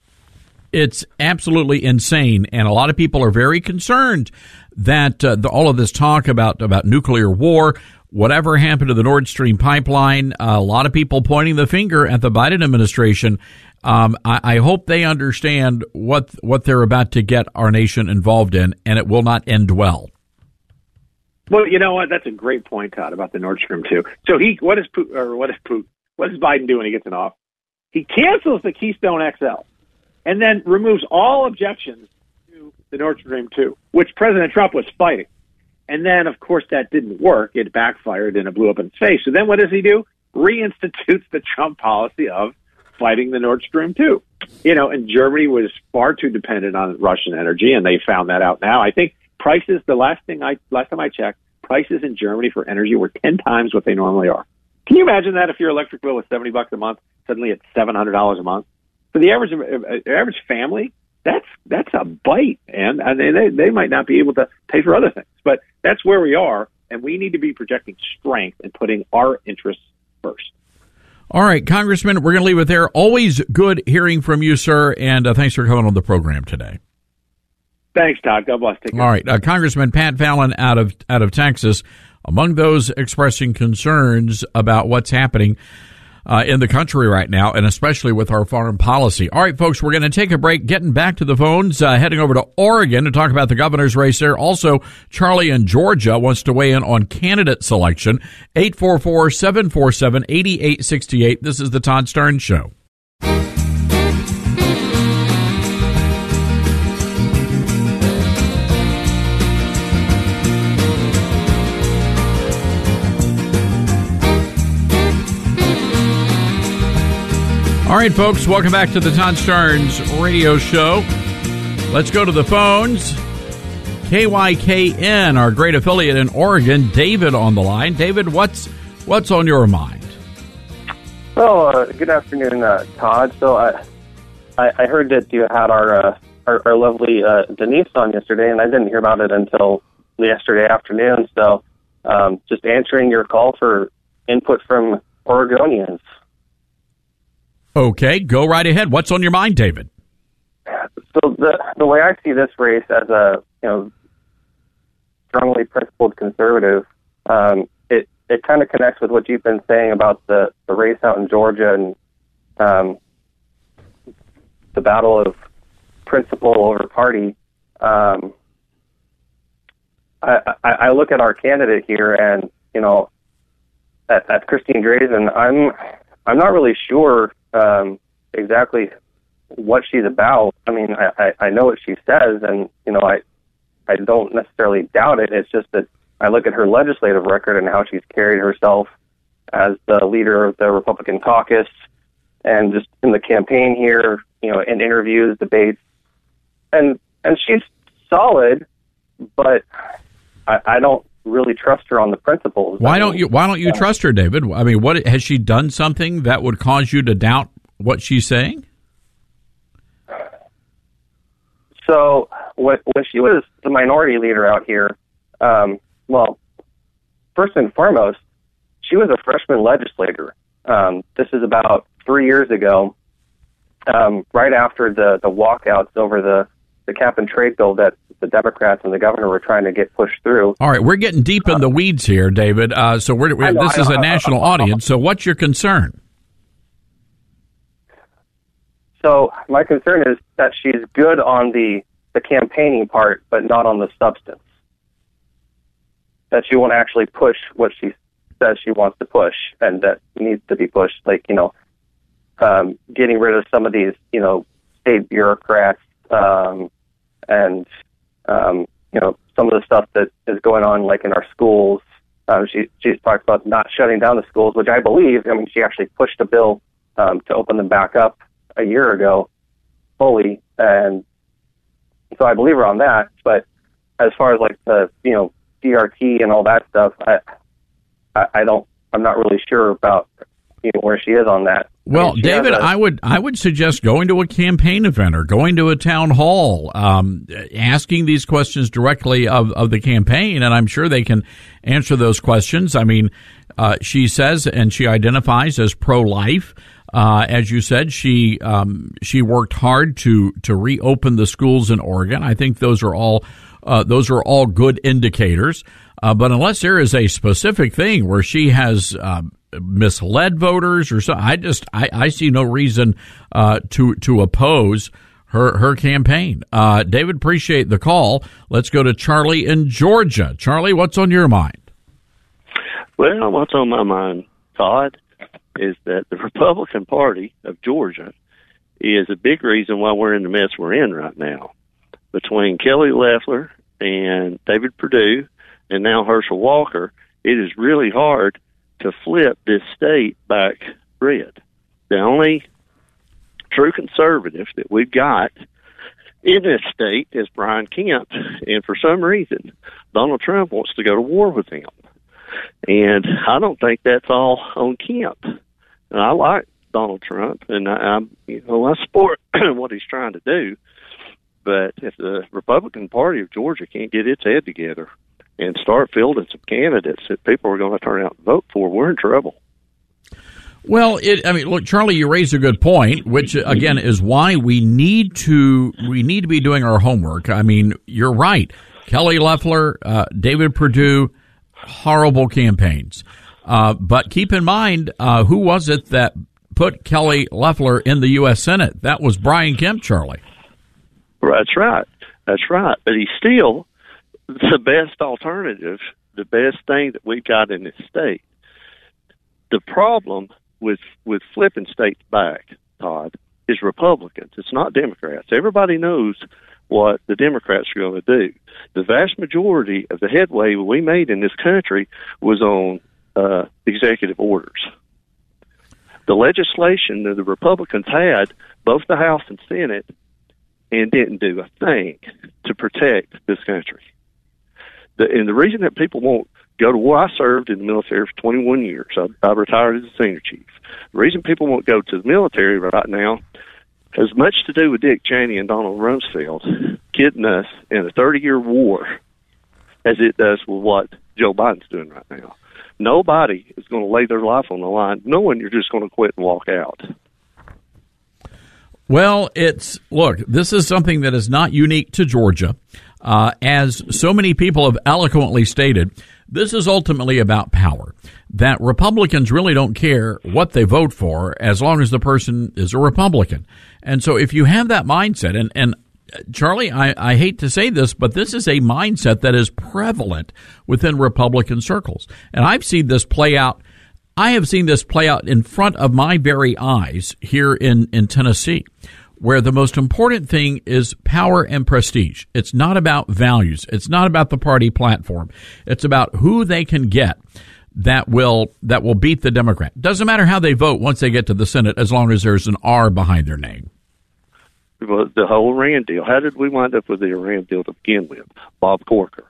It's absolutely insane, and a lot of people are very concerned that uh, the, all of this talk about, about nuclear war, whatever happened to the Nord Stream pipeline, uh, a lot of people pointing the finger at the Biden administration. Um, I, I hope they understand what what they're about to get our nation involved in, and it will not end well. Well, you know what? That's a great point, Todd, about the Nord Stream two. So he, what is Putin, or what is Putin, what does Biden do when he gets in office? He cancels the Keystone X L, and then removes all objections to the Nord Stream two, which President Trump was fighting. And then, of course, that didn't work. It backfired and it blew up in his face. So then what does he do? Reinstitutes the Trump policy of fighting the Nord Stream two. You know, and Germany was far too dependent on Russian energy, and they found that out now. I think prices, the last thing I, last time I checked, prices in Germany for energy were ten times what they normally are. Can you imagine that if your electric bill was seventy bucks a month, suddenly it's seven hundred dollars a month? For the average uh, average family, that's that's a bite, and, and they they might not be able to pay for other things. But that's where we are, and we need to be projecting strength and putting our interests first. All right, Congressman, we're going to leave it there. Always good hearing from you, sir, and uh, thanks for coming on the program today. Thanks, Todd. God bless. Take care. All right, uh, Congressman Pat Fallon out of out of Texas, among those expressing concerns about what's happening Uh, in the country right now, and especially with our foreign policy. All right, folks, we're going to take a break, getting back to the phones, uh, heading over to Oregon to talk about the governor's race there. Also, Charlie in Georgia wants to weigh in on candidate selection. eight four four, seven four seven, eight eight six eight. This is the Todd Starnes Show. All right, folks, welcome back to the Todd Starnes radio show. Let's go to the phones. K Y K N, our great affiliate in Oregon, David on the line. David, what's What's on your mind? Well, uh, good afternoon, uh, Todd. So I, I, I heard that you had our uh, our, our lovely uh, Denise on yesterday, and I didn't hear about it until yesterday afternoon. So um, just answering your call for input from Oregonians. Okay, go right ahead. What's on your mind, David? So the the way I see this race as a you know strongly principled conservative, um, it it kind of connects with what you've been saying about the, the race out in Georgia and um, the battle of principle over party. Um, I, I, I look at our candidate here, and you know, at, at Christine Drazan, I'm I'm not really sure um, exactly what she's about. I mean, I, I, I know what she says, and you know, I I don't necessarily doubt it. It's just that I look at her legislative record and how she's carried herself as the leader of the Republican caucus, and just in the campaign here, you know, in interviews, debates, and and she's solid, but I, I don't really trust her on the principles. Why I mean, don't you Why don't you uh, trust her, David? I mean, what has she done something that would cause you to doubt what she's saying? So when, when she was the minority leader out here, um, well, first and foremost, she was a freshman legislator. Um, this is about three years ago, um, right after the, the walkouts over the, the cap and trade bill that the Democrats and the governor were trying to get pushed through. All right, we're getting deep in the weeds here, David. Uh, so we're, we're know, this is know, a national audience. So what's your concern? So my concern is that she's good on the, the campaigning part, but not on the substance. That she won't actually push what she says she wants to push, and that needs to be pushed. Like, you know, um, getting rid of some of these, you know, state bureaucrats, um, and, um, you know, some of the stuff that is going on, like in our schools. Um, she, she's talked about not shutting down the schools, which I believe, I mean, she actually pushed a bill um, to open them back up a year ago fully, and so I believe her on that. But as far as like the, you know, D R T and all that stuff, I, I, I don't, I'm not really sure about, you know, where she is on that. Well, I mean, David, a, I would I would suggest going to a campaign event or going to a town hall, um, asking these questions directly of, of the campaign, and I'm sure they can answer those questions. I mean, uh, she says and she identifies as pro-life. Uh, as you said, she um, she worked hard to to reopen the schools in Oregon. I think those are all uh, those are all good indicators. Uh, but unless there is a specific thing where she has uh, misled voters or so, I just I, I see no reason uh, to to oppose her her campaign. Uh, David, appreciate the call. Let's go to Charlie in Georgia. Charlie, what's on your mind? Well, what's on my mind, Todd, is that the Republican Party of Georgia is a big reason why we're in the mess we're in right now. Between Kelly Loeffler and David Perdue and now Herschel Walker, it is really hard to flip this state back red. The only true conservative that we've got in this state is Brian Kemp, and for some reason, Donald Trump wants to go to war with him. And I don't think that's all on Kemp. And I like Donald Trump, and I, I'm, you know, I support what he's trying to do. But if the Republican Party of Georgia can't get its head together and start fielding some candidates that people are going to turn out and vote for, we're in trouble. Well, it, I mean, look, Charlie, you raised a good point, which again is why we need to we need to be doing our homework. I mean, you're right. Kelly Loeffler, uh, David Perdue, horrible campaigns. Uh, but keep in mind, uh, who was it that put Kelly Loeffler in the U S Senate? That was Brian Kemp, Charlie. That's right. That's right. But he's still the best alternative, the best thing that we've got in this state. The problem with with flipping states back, Todd, is Republicans. It's not Democrats. Everybody knows what the Democrats are going to do. The vast majority of the headway we made in this country was on uh, executive orders. The legislation that the Republicans had, both the House and Senate, and didn't do a thing to protect this country. The, and the reason that people won't go to war. I served in the military for twenty-one years. I, I retired as a senior chief. The reason people won't go to the military right now has much to do with Dick Cheney and Donald Rumsfeld getting us in a thirty-year war as it does with what Joe Biden's doing right now. Nobody is going to lay their life on the line knowing you're just going to quit and walk out. Well, it's, look, this is something that is not unique to Georgia. Uh, as so many people have eloquently stated, this is ultimately about power. That Republicans really don't care what they vote for as long as the person is a Republican. And so if you have that mindset, and, and Charlie, I, I hate to say this, but this is a mindset that is prevalent within Republican circles. And I've seen this play out. I have seen this play out in front of my very eyes here in, in Tennessee, where the most important thing is power and prestige. It's not about values. It's not about the party platform. It's about who they can get that will that will beat the Democrat. Doesn't matter how they vote once they get to the Senate, as long as there's an R behind their name. Well, the whole Iran deal. How did we wind up with the Iran deal to begin with? Bob Corker.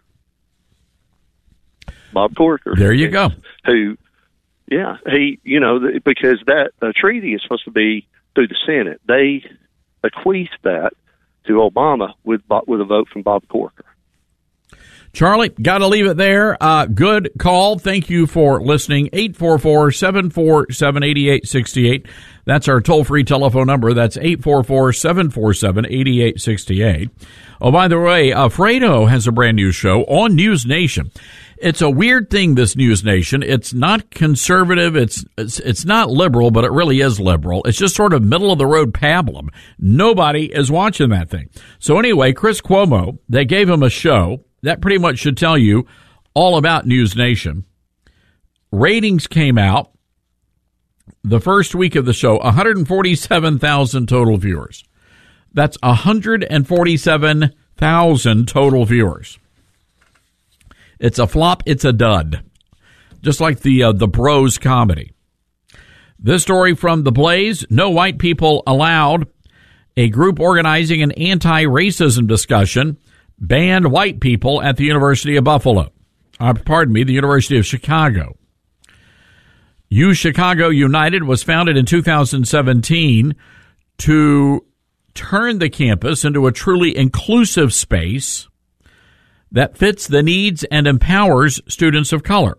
Bob Corker. There you go. Who, yeah, he, you know, because that the treaty is supposed to be through the Senate. They bequeathed that to Obama with with a vote from Bob Corker. Charlie, got to leave it there. Uh, good call. Thank you for listening. eight four four, seven four seven, eight eight six eight. That's our toll-free telephone number. That's eight four four, seven four seven, eight eight six eight. Oh, by the way, uh, Fredo has a brand new show on News Nation. It's a weird thing, this News Nation. It's not conservative. It's, it's it's not liberal, but it really is liberal. It's just sort of middle-of-the-road pablum. Nobody is watching that thing. So anyway, Chris Cuomo, they gave him a show. That pretty much should tell you all about News Nation. Ratings came out the first week of the show, one hundred forty-seven thousand total viewers. That's one hundred forty-seven thousand total viewers. It's a flop. It's a dud. Just like the uh, the Bros comedy. This story from The Blaze, No White People Allowed. A group organizing an anti-racism discussion banned white people at the University of Buffalo. Uh, pardon me, the University of Chicago. U Chicago United was founded in two thousand seventeen to turn the campus into a truly inclusive space that fits the needs and empowers students of color.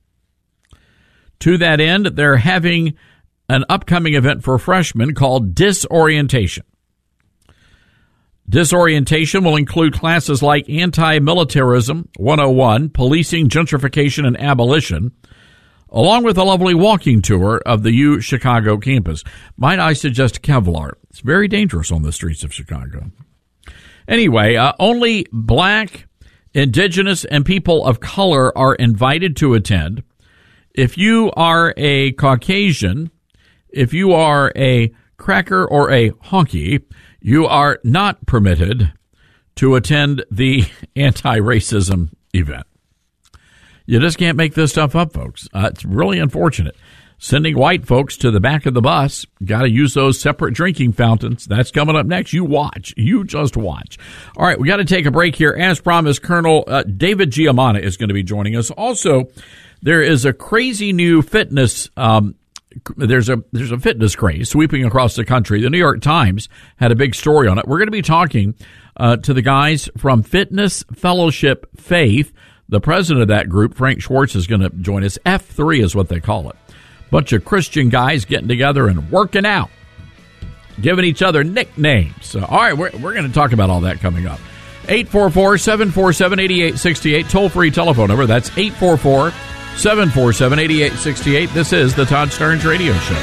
To that end, they're having an upcoming event for freshmen called Disorientation. Disorientation will include classes like Anti-Militarism one oh one, Policing, Gentrification, and Abolition, along with a lovely walking tour of the U Chicago campus. Might I suggest Kevlar? It's very dangerous on the streets of Chicago. Anyway, uh, only black, indigenous, and people of color are invited to attend. If you are a Caucasian, if you are a cracker or a honky, you are not permitted to attend the anti-racism event. You just can't make this stuff up, folks. Uh, it's really unfortunate. Sending white folks to the back of the bus, got to use those separate drinking fountains. That's coming up next. You watch. You just watch. All right, we got to take a break here. As promised, Colonel uh, David Giamana is going to be joining us. Also, there is a crazy new fitness um There's a there's a fitness craze sweeping across the country. The New York Times had a big story on it. We're going to be talking uh, to the guys from Fitness Fellowship Faith. The president of that group, Frank Schwartz, is going to join us. F three is what they call it. Bunch of Christian guys getting together and working out, giving each other nicknames. So, all right, we're, we're going to talk about all that coming up. eight four four, seven four seven, eight eight six eight, toll-free telephone number. That's eight four four, seven four seven, eight eight six eight. This is the Todd Starnes Radio Show.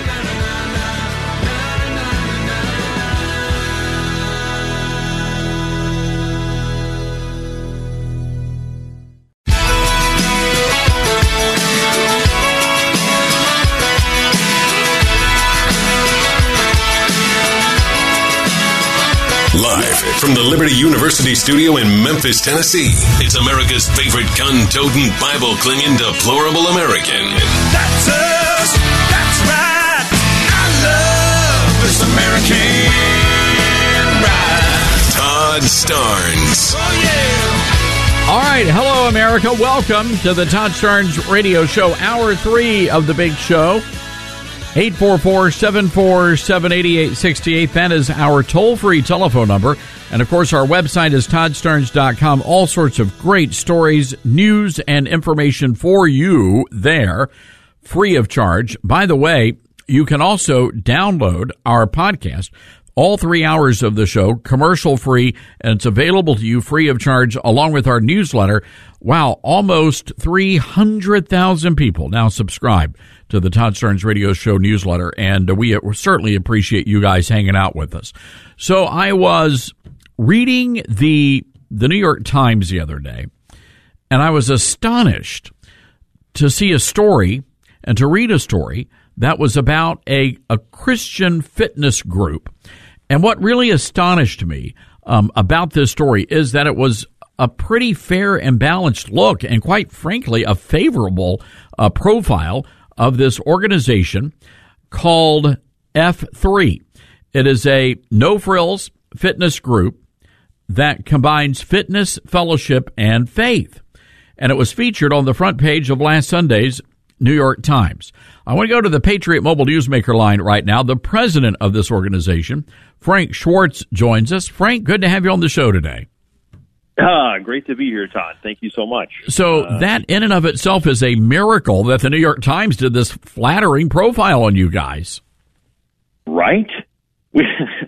Live from the Liberty University studio in Memphis, Tennessee, it's America's favorite gun-toting, Bible-clinging, deplorable American. That's us. That's right. I love this American ride. Todd Starnes. Oh, yeah. All right. Hello, America. Welcome to the Todd Starnes Radio Show, hour three of the big show. eight four four, seven four seven, eight eight six eight. That is our toll-free telephone number. And, of course, our website is todd starnes dot com. All sorts of great stories, news, and information for you there, free of charge. By the way, you can also download our podcast, all three hours of the show, commercial-free, and it's available to you free of charge, along with our newsletter. Wow, almost three hundred thousand people now subscribe to the Todd Starnes Radio Show newsletter, and we certainly appreciate you guys hanging out with us. So I was reading the the New York Times the other day, and I was astonished to see a story and to read a story that was about a, a Christian fitness group. And what really astonished me um, about this story is that it was a pretty fair and balanced look, and quite frankly, a favorable uh, profile of this organization called F three. It is a no-frills fitness group that combines fitness, fellowship, and faith. And it was featured on the front page of last Sunday's New York Times. I want to go to the Patriot Mobile Newsmaker line right now. The president of this organization, Frank Schwartz, joins us. Frank, good to have you on the show today. Ah, great to be here, Todd. Thank you so much. So uh, that in and of itself is a miracle that the New York Times did this flattering profile on you guys. Right? We,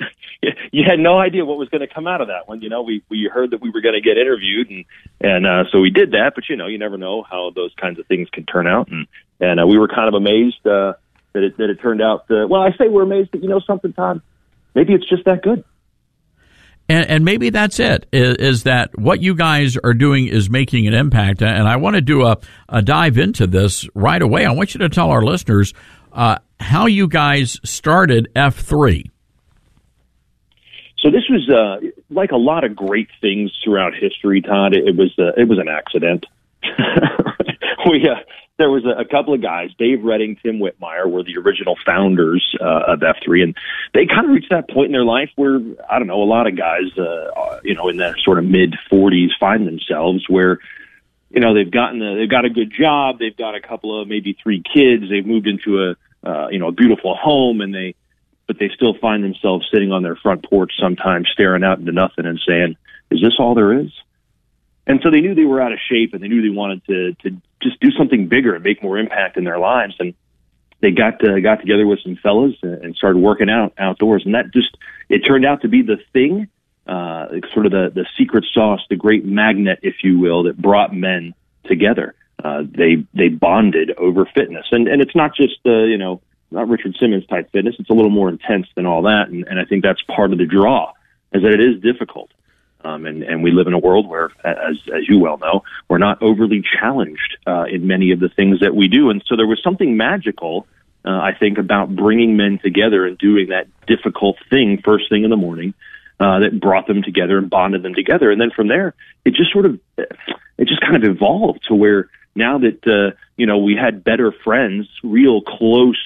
you had no idea what was going to come out of that one. You know, we, we heard that we were going to get interviewed, and, and uh, so we did that. But, you know, you never know how those kinds of things can turn out. And, and uh, we were kind of amazed uh, that, it, that it turned out. Uh, well, I say we're amazed, but you know something, Todd? Maybe it's just that good. And, and maybe that's it, is, is that what you guys are doing is making an impact. And I want to do a, a dive into this right away. I want you to tell our listeners uh, how you guys started F three. So this was uh, like a lot of great things throughout history, Todd. It, it was uh, it was an accident. we uh, there was a, a couple of guys, Dave Redding, Tim Whitmire, were the original founders uh, of F three, and they kind of reached that point in their life where I don't know, a lot of guys, uh, you know, in their sort of mid forties, find themselves where you know they've gotten a, they've got a good job, they've got a couple of maybe three kids, they've moved into a uh, you know a beautiful home, and they. But they still find themselves sitting on their front porch sometimes staring out into nothing and saying, is this all there is? And so they knew they were out of shape, and they knew they wanted to, to just do something bigger and make more impact in their lives. And they got uh, got together with some fellas and started working out outdoors. And that just, it turned out to be the thing, uh, sort of the, the secret sauce, the great magnet, if you will, that brought men together. Uh, they they bonded over fitness. And, and it's not just, uh, you know, not Richard Simmons type fitness. It's a little more intense than all that. And, and I think that's part of the draw, is that it is difficult. Um, and, and we live in a world where, as, as you well know, we're not overly challenged uh, in many of the things that we do. And so there was something magical, uh, I think, about bringing men together and doing that difficult thing first thing in the morning uh, that brought them together and bonded them together. And then from there, it just sort of, it just kind of evolved to where now that, uh, you know, we had better friends, real close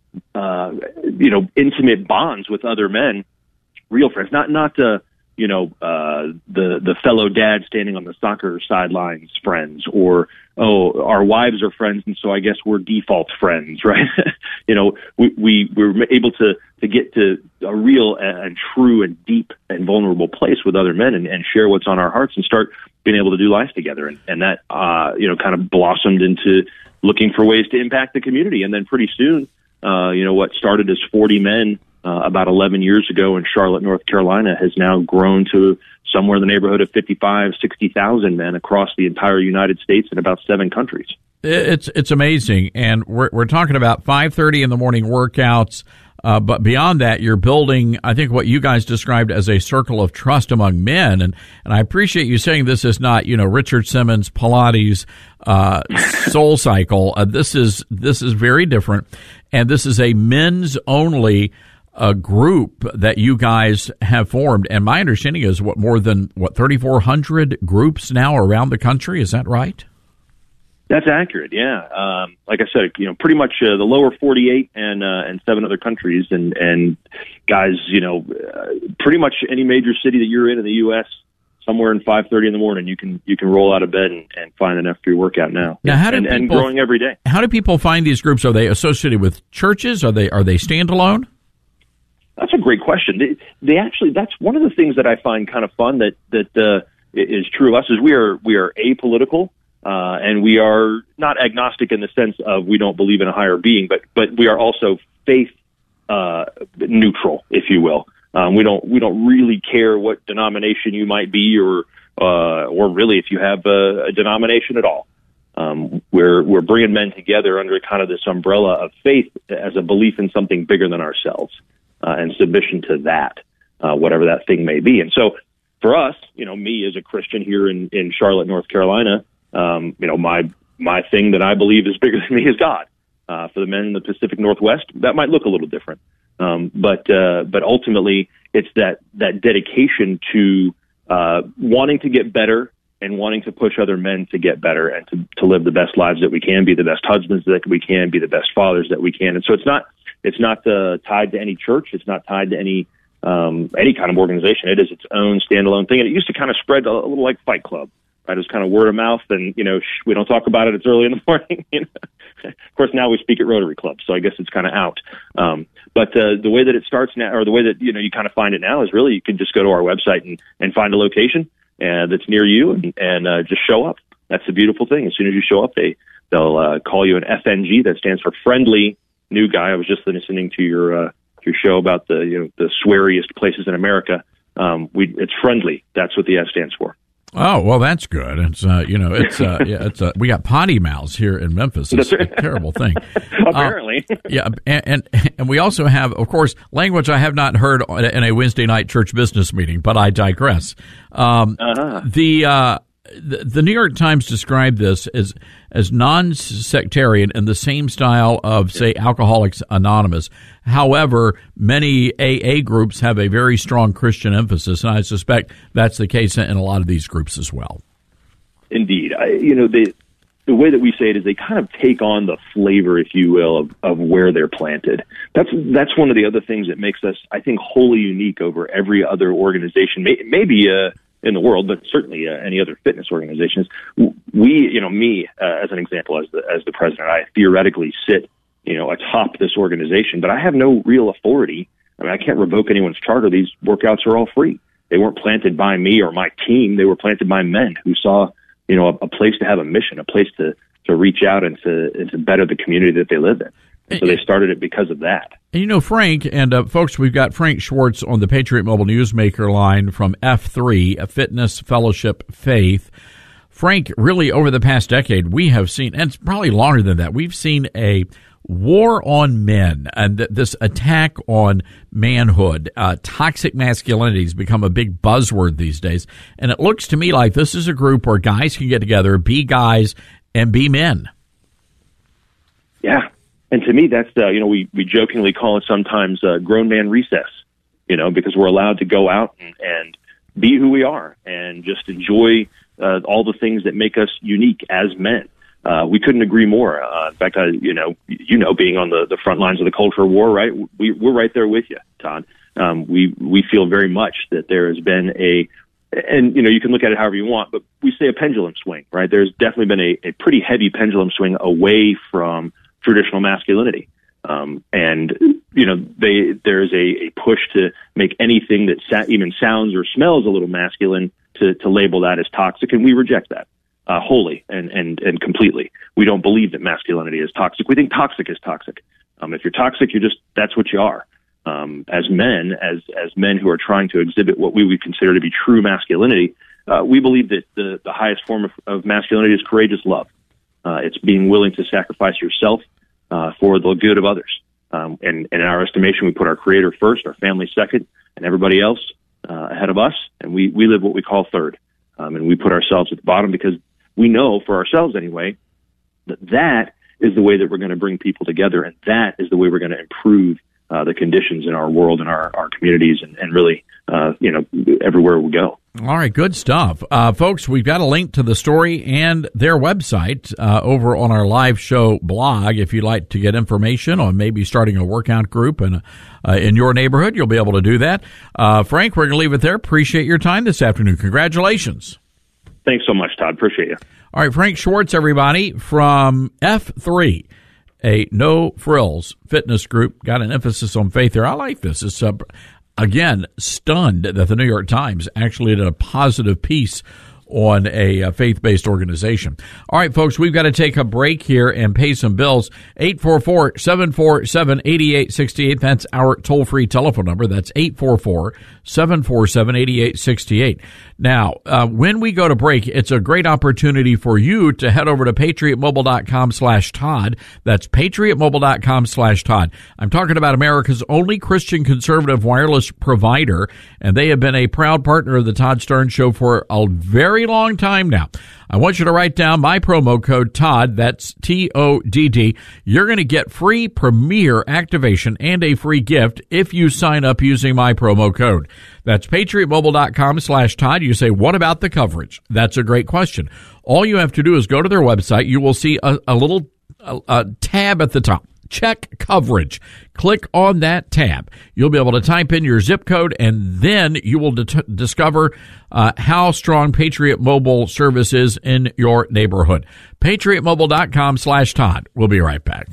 Uh, you know, intimate bonds with other men, real friends, not not uh, you know uh, the the fellow dad standing on the soccer sidelines friends, or oh, our wives are friends, and so I guess we're default friends, right? you know, we we we were able to to get to a real and true and deep and vulnerable place with other men and, and share what's on our hearts and start being able to do life together, and and that uh, you know kind of blossomed into looking for ways to impact the community, and then pretty soon. Uh, you know, what started as forty men uh, about eleven years ago in Charlotte, North Carolina, has now grown to somewhere in the neighborhood of fifty-five, sixty thousand men across the entire United States in about seven countries. It's it's amazing. And we're, we're talking about five thirty in the morning workouts. Uh, but beyond that, you're building, I think, what you guys described as a circle of trust among men. And, and I appreciate you saying this is not, you know, Richard Simmons, Pilates, uh, Soul Cycle. Uh, this is this is very different. And this is a men's only uh, group that you guys have formed. And my understanding is what more than, what, thirty-four hundred groups now around the country. Is that right? That's accurate, yeah. Um, like I said, you know, pretty much uh, the lower forty-eight and uh, and seven other countries, and and guys, you know, uh, pretty much any major city that you're in in the U S somewhere in five thirty in the morning, you can you can roll out of bed and, and find an F three workout now. Now, how do and, people, and growing every day. How do people find these groups? Are they associated with churches? Are they are they standalone? That's a great question. They, they actually, that's one of the things that I find kind of fun that that uh, is true of us is we are we are apolitical uh, and we are not agnostic in the sense of we don't believe in a higher being, but but we are also faith uh, neutral, if you will. Um, we don't we don't really care what denomination you might be, or uh, or really if you have a, a denomination at all. Um, we're we're bringing men together under kind of this umbrella of faith as a belief in something bigger than ourselves, uh, and submission to that, uh, whatever that thing may be. And so, for us, you know, me as a Christian here in, in Charlotte, North Carolina, um, you know, my my thing that I believe is bigger than me is God. Uh, for the men in the Pacific Northwest, that might look a little different. Um, but uh, but ultimately, it's that that dedication to uh, wanting to get better and wanting to push other men to get better and to, to live the best lives that we can, be the best husbands that we can, be the best fathers that we can. And so it's not it's not uh, tied to any church. It's not tied to any um, any kind of organization. It is its own standalone thing. And it used to kind of spread a, a little like Fight Club. Right, it was kind of word of mouth, and you know, shh, we don't talk about it. It's early in the morning. You know? Of course, now we speak at Rotary Club, so I guess it's kind of out. Um, but uh, the way that it starts now, or the way that you know you kind of find it now, is really you can just go to our website and, and find a location uh, that's near you, and, and uh, just show up. That's the beautiful thing. As soon as you show up, they they'll uh, call you an F N G. That stands for Friendly New Guy. I was just listening to your uh, your show about the you know the sweariest places in America. Um, we it's Friendly. That's what the F stands for. Oh, well, that's good. It's uh, you know, it's uh, yeah, it's uh, we got potty mouths here in Memphis. It's a terrible thing. Apparently, uh, yeah, and, and and we also have, of course, language I have not heard in a Wednesday night church business meeting, but I digress. Um, uh-huh. The uh, the, the New York Times described this as as non-sectarian in the same style of, say, Alcoholics Anonymous. However, many A A groups have a very strong Christian emphasis, and I suspect that's the case in a lot of these groups as well. Indeed. I, you know, the the way that we say it is they kind of take on the flavor, if you will, of, of where they're planted. That's that's one of the other things that makes us, I think, wholly unique over every other organization, may, maybe uh, in the world, but certainly uh, any other fitness organizations. We, you know, me, uh, as an example, as the as the president, I theoretically sit you know, atop this organization, but I have no real authority. I mean, I can't revoke anyone's charter. These workouts are all free. They weren't planted by me or my team. They were planted by men who saw, you know, a, a place to have a mission, a place to, to reach out and to, and to better the community that they live in. And so they started it because of that. And you know, Frank, and uh, folks, we've got Frank Schwartz on the Patriot Mobile Newsmaker line from F three, Fitness Fellowship Faith. Frank, really over the past decade, we have seen, and it's probably longer than that, we've seen a war on men and th- this attack on manhood. Uh, toxic masculinity has become a big buzzword these days. And it looks to me like this is a group where guys can get together, be guys, and be men. Yeah. And to me, that's, uh, you know, we, we jokingly call it sometimes uh, grown man recess, you know, because we're allowed to go out and, and be who we are and just enjoy uh, all the things that make us unique as men. Uh, we couldn't agree more. Uh, in fact, I, you know, you know, being on the, the front lines of the culture war, right? We, we're right there with you, Todd. Um, we we feel very much that there has been a, and you know, you can look at it however you want, but we say a pendulum swing, right? There's definitely been a, a pretty heavy pendulum swing away from traditional masculinity, um, and you know, they there's a, a push to make anything that sa- even sounds or smells a little masculine to to label that as toxic, and we reject that. Uh, wholly and, and, and completely. We don't believe that masculinity is toxic. We think toxic is toxic. Um, if you're toxic, you're just, that's what you are. Um, as men, as, as men who are trying to exhibit what we would consider to be true masculinity, uh, we believe that the, the highest form of, of masculinity is courageous love. Uh, it's being willing to sacrifice yourself, uh, for the good of others. Um, and, and in our estimation, we put our creator first, our family second, and everybody else, uh, ahead of us. And we, we live what we call third. Um, and we put ourselves at the bottom because we know for ourselves anyway, that that is the way that we're going to bring people together, and that is the way we're going to improve uh, the conditions in our world and our, our communities and, and really, uh, you know, everywhere we go. All right, good stuff. Uh, folks, we've got a link to the story and their website uh, over on our live show blog. If you'd like to get information on maybe starting a workout group in, uh, in your neighborhood, you'll be able to do that. Uh, Frank, we're going to leave it there. Appreciate your time this afternoon. Congratulations. Thanks so much, Todd. Appreciate you. All right, Frank Schwartz, everybody, from F three, a no-frills fitness group. Got an emphasis on faith there. I like this. It's uh, Again, stunned that the New York Times actually did a positive piece on a uh, faith-based organization. All right, folks, we've got to take a break here and pay some bills. eight four four, seven four seven, eight eight six eight. That's our toll-free telephone number. That's eight four four, seven four seven, eight eight six eight. Now, uh, when we go to break, it's a great opportunity for you to head over to patriotmobile.com slash Todd. That's patriotmobile.com slash Todd. I'm talking about America's only Christian conservative wireless provider, and they have been a proud partner of the Todd Starnes Show for a very long time now. I want you to write down my promo code Todd. That's T O D D. You're going to get free Premier activation and a free gift if you sign up using my promo code. That's patriotmobile.com slash Todd. You say, what about the coverage? That's a great question. All you have to do is go to their website. You will see a, a little a, a tab at the top. Check coverage. Click on that tab. You'll be able to type in your zip code, and then you will det- discover uh, how strong Patriot Mobile service is in your neighborhood. patriotmobile.com slash Todd. We'll be right back.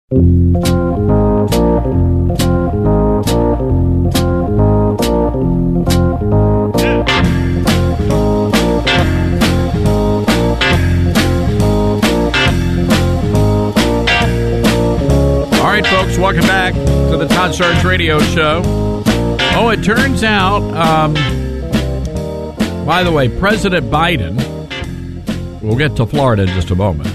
All right, folks, welcome back to the Todd Starnes Radio Show. Oh, it turns out, um, by the way, President Biden, we'll get to Florida in just a moment.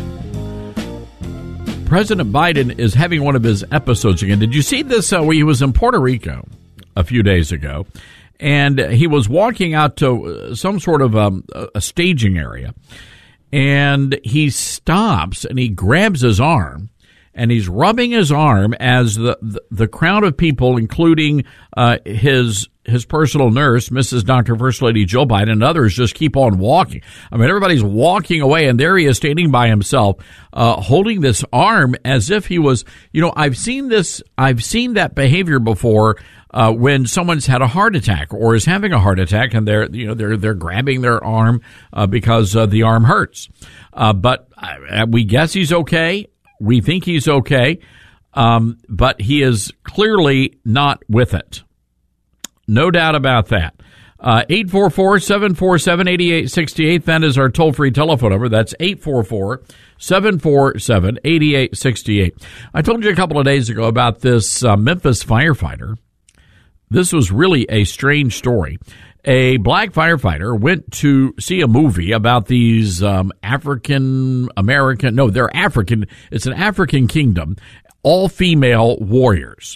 President Biden is having one of his episodes again. Did you see this? Uh, he was in Puerto Rico a few days ago, and he was walking out to some sort of um, a staging area, and he stops and he grabs his arm. And he's rubbing his arm as the, the, the crowd of people, including uh, his his personal nurse, Missus Doctor First Lady Jill Biden, and others, just keep on walking. I mean, everybody's walking away, and there he is standing by himself, uh, holding this arm as if he was, you know, I've seen this, I've seen that behavior before uh, when someone's had a heart attack or is having a heart attack, and they're, you know, they're they're grabbing their arm uh, because uh, the arm hurts. Uh, but uh, we guess he's okay. We think he's okay, um, but he is clearly not with it. No doubt about that. Uh, eight four four, seven four seven, eight eight six eight. That is our toll-free telephone number. That's eight four four, seven four seven, eight eight six eight. I told you a couple of days ago about this uh, Memphis firefighter. This was really a strange story. A black firefighter went to see a movie about these um, African American, no, they're African, it's an African kingdom, all female warriors.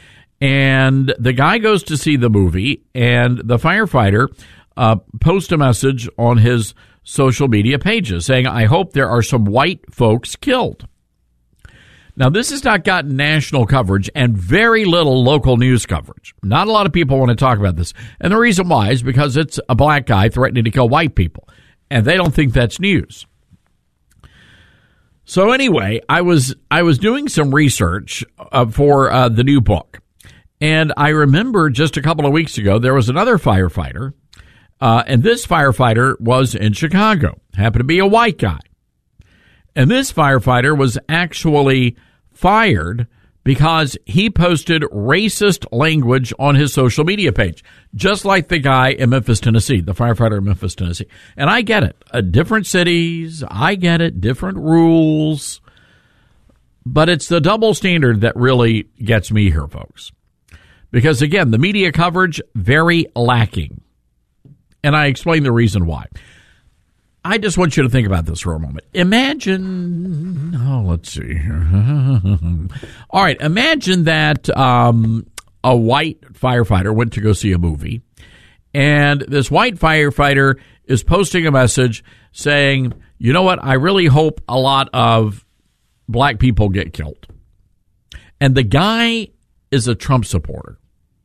And the guy goes to see the movie, and the firefighter uh, posts a message on his social media pages saying, I hope there are some white folks killed. Now, this has not gotten national coverage and very little local news coverage. Not a lot of people want to talk about this. And the reason why is because it's a black guy threatening to kill white people. And they don't think that's news. So anyway, I was I was doing some research uh, for uh, the new book. And I remember just a couple of weeks ago, there was another firefighter. Uh, and this firefighter was in Chicago. Happened to be a white guy. And this firefighter was actually fired because he posted racist language on his social media page, just like the guy in Memphis, Tennessee, the firefighter in Memphis, Tennessee. And I get it. Uh, different cities, I get it, different rules. But it's the double standard that really gets me here, folks. Because, again, the media coverage, very lacking. And I explain the reason why. I just want you to think about this for a moment. Imagine, oh, let's see here. All right, imagine that um, a white firefighter went to go see a movie, and this white firefighter is posting a message saying, you know what, I really hope a lot of black people get killed. And the guy is a Trump supporter.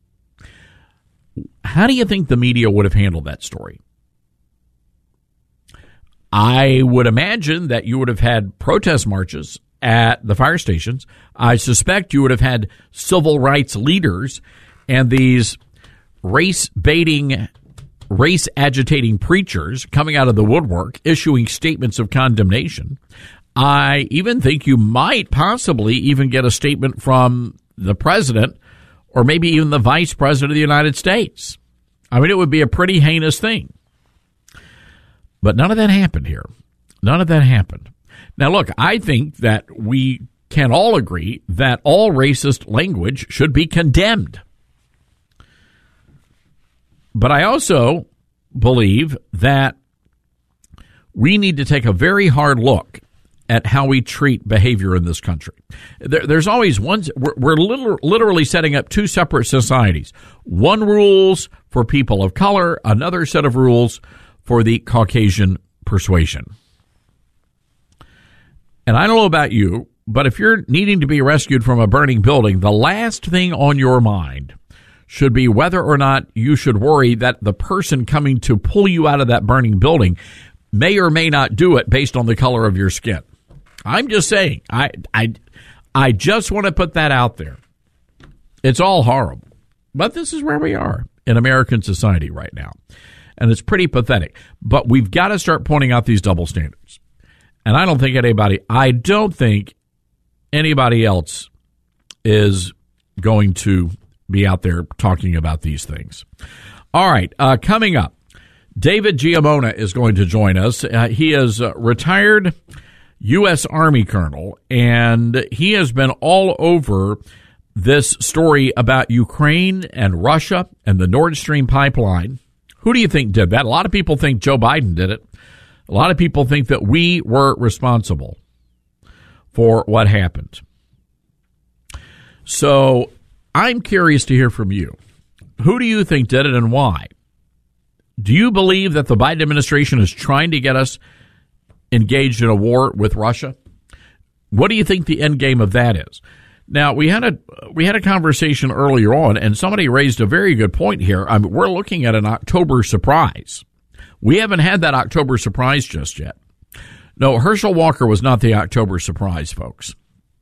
How do you think the media would have handled that story? I would imagine that you would have had protest marches at the fire stations. I suspect you would have had civil rights leaders and these race-baiting, race-agitating preachers coming out of the woodwork, issuing statements of condemnation. I even think you might possibly even get a statement from the president or maybe even the vice president of the United States. I mean, it would be a pretty heinous thing. But none of that happened here. None of that happened. Now, look, I think that we can all agree that all racist language should be condemned. But I also believe that we need to take a very hard look at how we treat behavior in this country. There, there's always one, we're, we're liter- literally setting up two separate societies. One rules for people of color, another set of rules for the Caucasian persuasion. And I don't know about you, but if you're needing to be rescued from a burning building, the last thing on your mind should be whether or not you should worry that the person coming to pull you out of that burning building may or may not do it based on the color of your skin. I'm just saying, I, I, I just want to put that out there. It's all horrible, but this is where we are in American society right now. And it's pretty pathetic. But we've got to start pointing out these double standards. And I don't think anybody, I don't think anybody else is going to be out there talking about these things. All right, uh, coming up, David Giammona is going to join us. Uh, he is a retired U S Army colonel, and he has been all over this story about Ukraine and Russia and the Nord Stream pipeline. Who do you think did that? A lot of people think Joe Biden did it. A lot of people think that we were responsible for what happened. So I'm curious to hear from you. Who do you think did it and why? Do you believe that the Biden administration is trying to get us engaged in a war with Russia? What do you think the end game of that is? Now, we had a we had a conversation earlier on, and somebody raised a very good point here. I mean, we're looking at an October surprise. We haven't had that October surprise just yet. No, Herschel Walker was not the October surprise, folks.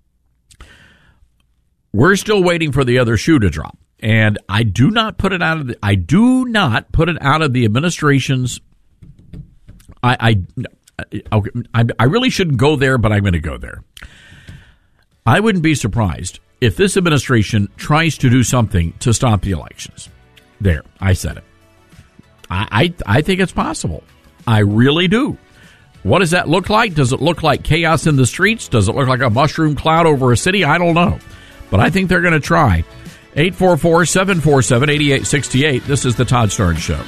We're still waiting for the other shoe to drop, and I do not put it out of the I do not put it out of the administration's. I I okay, I, I really shouldn't go there, but I'm going to go there. I wouldn't be surprised if this administration tries to do something to stop the elections. There, I said it. I, I I think it's possible. I really do. What does that look like? Does it look like chaos in the streets? Does it look like a mushroom cloud over a city? I don't know. But I think they're going to try. eight four four, seven four seven, eight eight six eight. This is the Todd Starnes Show.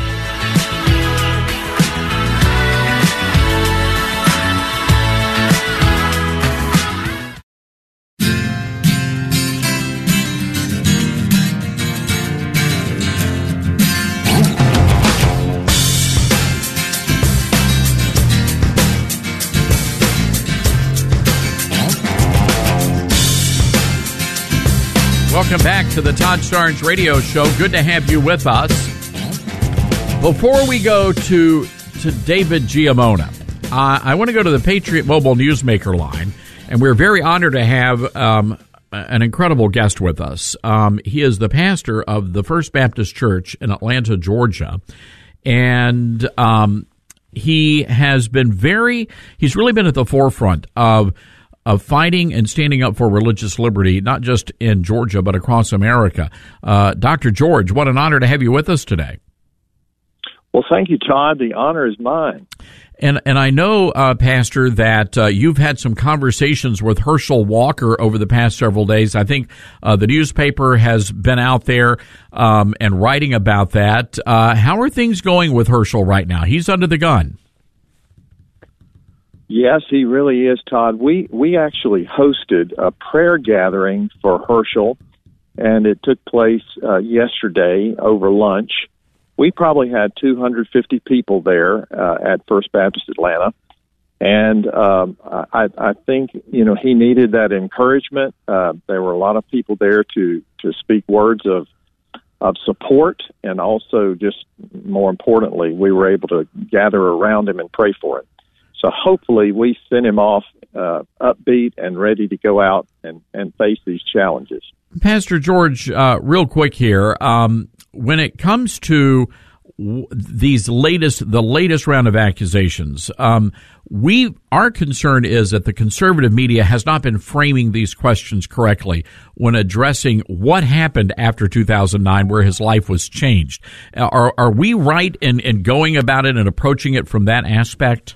Welcome back to the Todd Starnes Radio Show. Good to have you with us. Before we go to to David Giammona, uh, I want to go to the Patriot Mobile Newsmaker line, and we're very honored to have um, an incredible guest with us. Um, he is the pastor of the First Baptist Church in Atlanta, Georgia, and um, he has been very, he's really been at the forefront of of fighting and standing up for religious liberty, not just in Georgia, but across America. Uh, Doctor George, what an honor to have you with us today. Well, thank you, Todd. The honor is mine. And and I know, uh, Pastor, that uh, you've had some conversations with Herschel Walker over the past several days. I think uh, the newspaper has been out there um, and writing about that. Uh, how are things going with Herschel right now? He's under the gun. Yes, he really is, Todd. We we actually hosted a prayer gathering for Herschel, and it took place uh, yesterday over lunch. We probably had two hundred fifty people there uh, at First Baptist Atlanta, And um, I, I think, you know, he needed that encouragement. Uh, there were a lot of people there to, to speak words of of support, and also, just more importantly, we were able to gather around him and pray for him. So hopefully we sent him off uh, upbeat and ready to go out and, and face these challenges. Pastor George, uh, real quick here, um, when it comes to w- these latest, the latest round of accusations, um, we, our concern is that the conservative media has not been framing these questions correctly when addressing what happened after two thousand nine, where his life was changed. Are, are we right in, in going about it and approaching it from that aspect?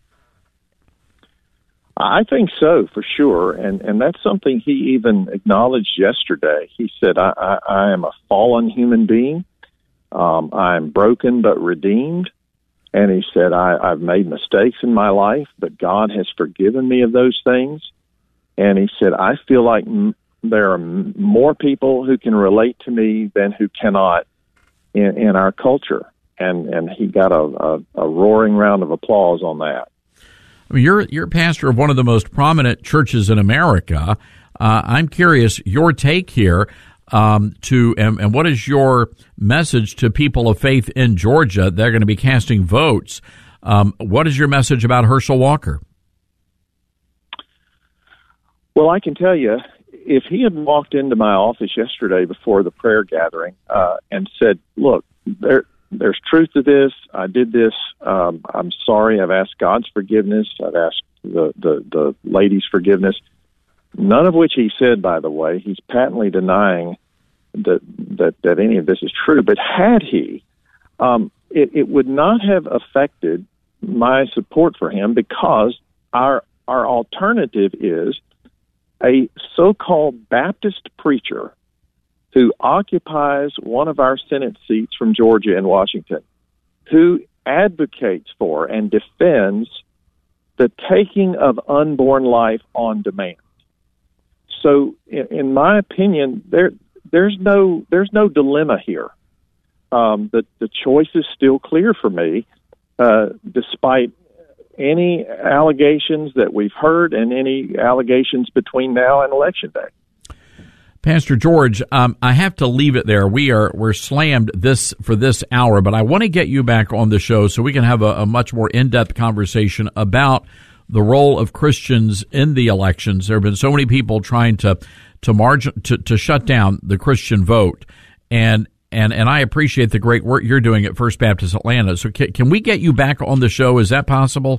I think so, for sure, and and that's something he even acknowledged yesterday. He said, I, I, I am a fallen human being. Um, I am broken but redeemed. And he said, I, I've made mistakes in my life, but God has forgiven me of those things. And he said, I feel like m- there are m- more people who can relate to me than who cannot in, in our culture. And and he got a, a, a roaring round of applause on that. I mean, you're you're pastor of one of the most prominent churches in America. Uh, I'm curious your take here. Um, to and, and what is your message to people of faith in Georgia? They're going to be casting votes. Um, what is your message about Herschel Walker? Well, I can tell you, if he had walked into my office yesterday before the prayer gathering uh, and said, "Look, there, there's truth to this. I did this. Um, I'm sorry. I've asked God's forgiveness. I've asked the, the, the lady's forgiveness." None of which he said, by the way. He's patently denying that that, that any of this is true. But had he, um, it, it would not have affected my support for him, because our our alternative is a so-called Baptist preacher who occupies one of our Senate seats from Georgia and Washington, who advocates for and defends the taking of unborn life on demand. So, in, in my opinion, there there's no there's no dilemma here. Um, the the choice is still clear for me, uh, despite any allegations that we've heard and any allegations between now and Election Day. Pastor George, um, I have to leave it there. We are we're slammed this for this hour, but I want to get you back on the show so we can have a, a much more in-depth conversation about the role of Christians in the elections. There have been so many people trying to to margin to, to shut down the Christian vote, and and and I appreciate the great work you're doing at First Baptist Atlanta. So can, can we get you back on the show? Is that possible?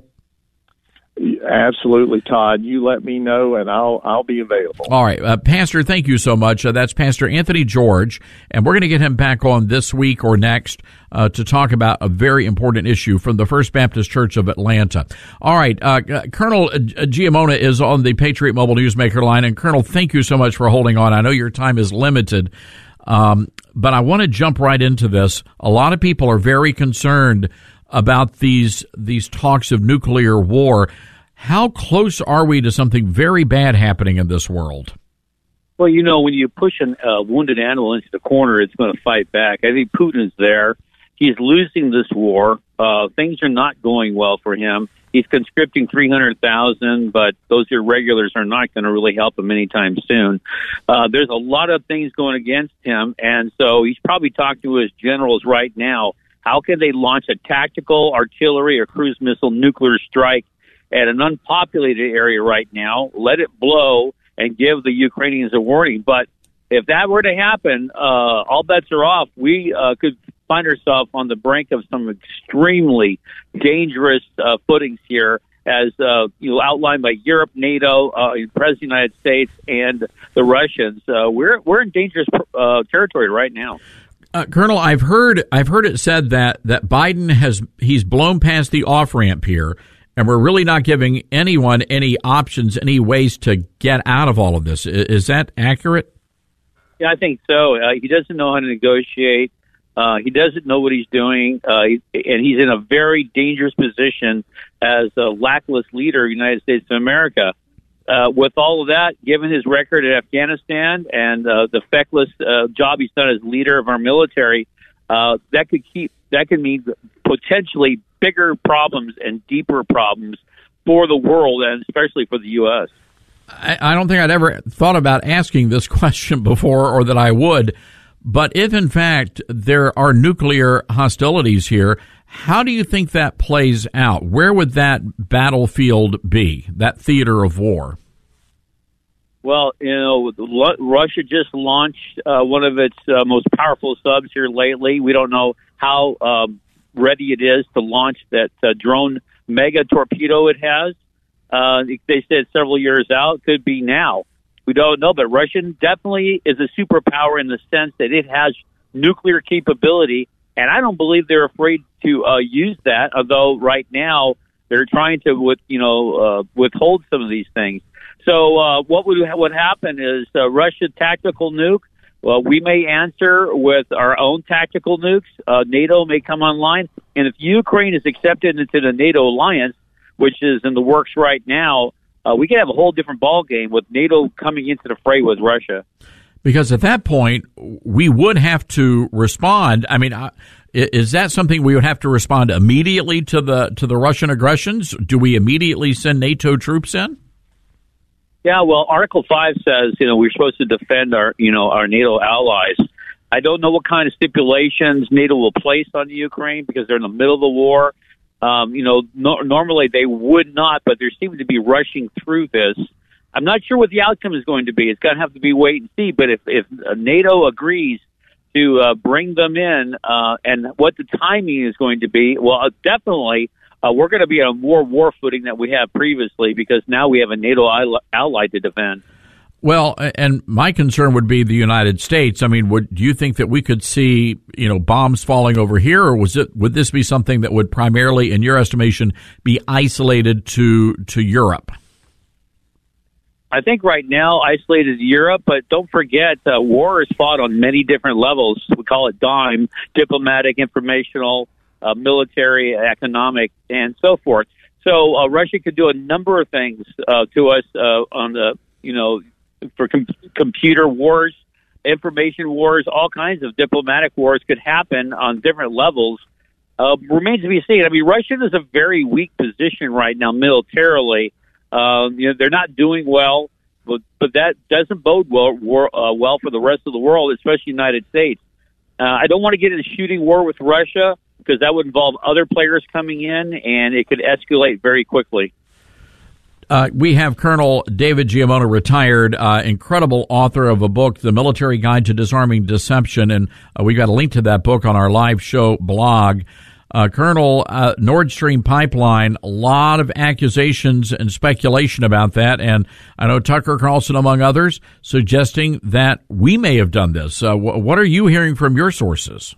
Absolutely, Todd. You let me know, and I'll I'll be available. All right, uh, Pastor, thank you so much. Uh, that's Pastor Anthony George, and we're going to get him back on this week or next uh, to talk about a very important issue from the First Baptist Church of Atlanta. All right, uh, Colonel Giammona is on the Patriot Mobile Newsmaker line, and Colonel, thank you so much for holding on. I know your time is limited, um, but I want to jump right into this. A lot of people are very concerned about these these talks of nuclear war. How close are we to something very bad happening in this world? Well, you know, when you push a uh, wounded animal into the corner, it's going to fight back. I think Putin is there. He's losing this war. Uh, things are not going well for him. He's conscripting three hundred thousand, but those irregulars are not going to really help him anytime soon. Uh, there's a lot of things going against him, and so he's probably talking to his generals right now. How can they launch a tactical artillery or cruise missile nuclear strike at an unpopulated area right now, let it blow, and give the Ukrainians a warning? But if that were to happen, uh, all bets are off. We uh, could find ourselves on the brink of some extremely dangerous uh, footings here, as uh, you know, outlined by Europe, NATO, uh, the President of the United States, and the Russians. Uh, we're we're in dangerous uh, territory right now. Uh, Colonel, I've heard I've heard it said that that Biden has he's blown past the off ramp here, and we're really not giving anyone any options, any ways to get out of all of this. Is, is that accurate? Yeah, I think so. Uh, he doesn't know how to negotiate. Uh, he doesn't know what he's doing, uh, he, and he's in a very dangerous position as a lackless leader of the United States of America. Uh, with all of that, given his record at Afghanistan and uh, the feckless uh, job he's done as leader of our military, uh, that could keep that could mean potentially bigger problems and deeper problems for the world and especially for the U S. I, I don't think I'd ever thought about asking this question before, or that I would. But if, in fact, there are nuclear hostilities here, how do you think that plays out? Where would that battlefield be, that theater of war? Well, you know, Russia just launched uh, one of its uh, most powerful subs here lately. We don't know how um, ready it is to launch that uh, drone mega torpedo it has. Uh, they said several years out, could be now. We don't know, but Russia definitely is a superpower in the sense that it has nuclear capability, and I don't believe they're afraid to uh, use that, although right now they're trying to with, you know, uh, withhold some of these things. So uh, what would what happen is uh, Russia tactical nuke. Well, we may answer with our own tactical nukes. Uh, NATO may come online, and if Ukraine is accepted into the NATO alliance, which is in the works right now, uh, we could have a whole different ball game with NATO coming into the fray with Russia. Because at that point, we would have to respond. I mean, is that something we would have to respond immediately to the to the Russian aggressions? Do we immediately send NATO troops in? Yeah, well, Article five says, you know, we're supposed to defend our, you know, our NATO allies. I don't know what kind of stipulations NATO will place on Ukraine because they're in the middle of the war. Um, you know, no, normally they would not, but they seem to be rushing through this. I'm not sure what the outcome is going to be. It's going to have to be wait and see. But if, if NATO agrees to uh, bring them in uh, and what the timing is going to be, well, uh, definitely uh, we're going to be on more war footing than we have previously because now we have a NATO ally to defend. Well, and my concern would be the United States. I mean, would do you think that we could see, you know, bombs falling over here, or was it would this be something that would primarily, in your estimation, be isolated to to Europe? I think right now isolated to Europe, but don't forget, uh, war is fought on many different levels. We call it DIME: diplomatic, informational, uh, military, economic, and so forth. So uh, Russia could do a number of things uh, to us uh, on the, you know. For com- computer wars, information wars, all kinds of diplomatic wars could happen on different levels. Uh, remains to be seen. I mean, Russia is a very weak position right now militarily. Uh, you know, they're not doing well, but, but that doesn't bode well, war, uh, well for the rest of the world, especially the United States. Uh, I don't want to get in a shooting war with Russia because that would involve other players coming in, and it could escalate very quickly. Uh, we have Colonel David Giammona, retired, uh, incredible author of a book, The Military Guide to Disarming Deception, and uh, we've got a link to that book on our live show blog. Uh, Colonel, uh, Nord Stream pipeline, a lot of accusations and speculation about that, and I know Tucker Carlson, among others, suggesting that we may have done this. Uh, wh- what are you hearing from your sources?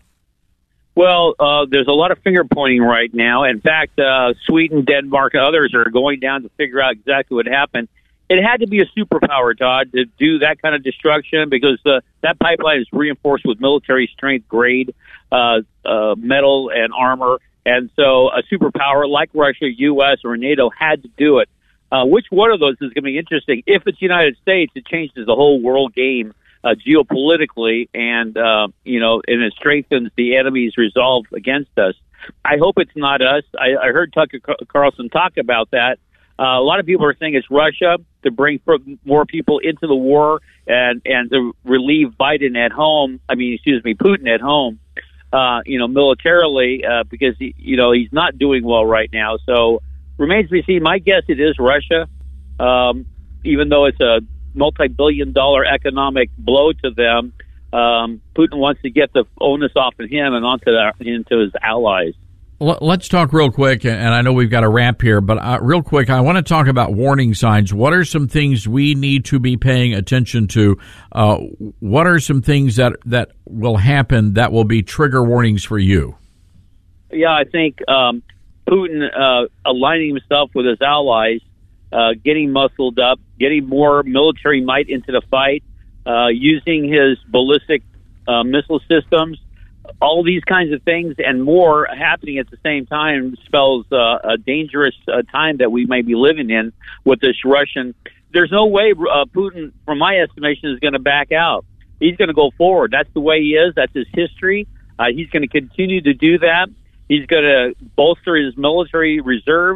Well, uh, there's a lot of finger pointing right now. In fact, uh, Sweden, Denmark, and others are going down to figure out exactly what happened. It had to be a superpower, Todd, to do that kind of destruction because uh, that pipeline is reinforced with military strength grade uh, uh, metal and armor. And so a superpower like Russia, U S, or NATO had to do it. Uh, which one of those is going to be interesting? If it's the United States, it changes the whole world game. Uh, geopolitically, and uh, you know, and it strengthens the enemy's resolve against us. I hope it's not us. I, I heard Tucker Carlson talk about that. Uh, a lot of people are saying it's Russia to bring more people into the war and and to relieve Biden at home. I mean, excuse me, Putin at home. Uh, you know, militarily uh, because he, you know he's not doing well right now. So remains to be seen. My guess it is Russia, um, even though it's a multi-billion dollar economic blow to them. Um, Putin wants to get the onus off of him and onto the, into his allies. Let's talk real quick, and I know we've got a wrap here, but uh, real quick, I want to talk about warning signs. What are some things we need to be paying attention to? Uh, what are some things that, that will happen that will be trigger warnings for you? Yeah, I think um, Putin uh, aligning himself with his allies, Uh, getting muscled up, getting more military might into the fight, uh, using his ballistic uh, missile systems, all these kinds of things and more happening at the same time spells uh, a dangerous uh, time that we may be living in with this Russian. There's no way uh, Putin, from my estimation, is going to back out. He's going to go forward. That's the way he is. That's his history. Uh, he's going to continue to do that. He's going to bolster his military reserves.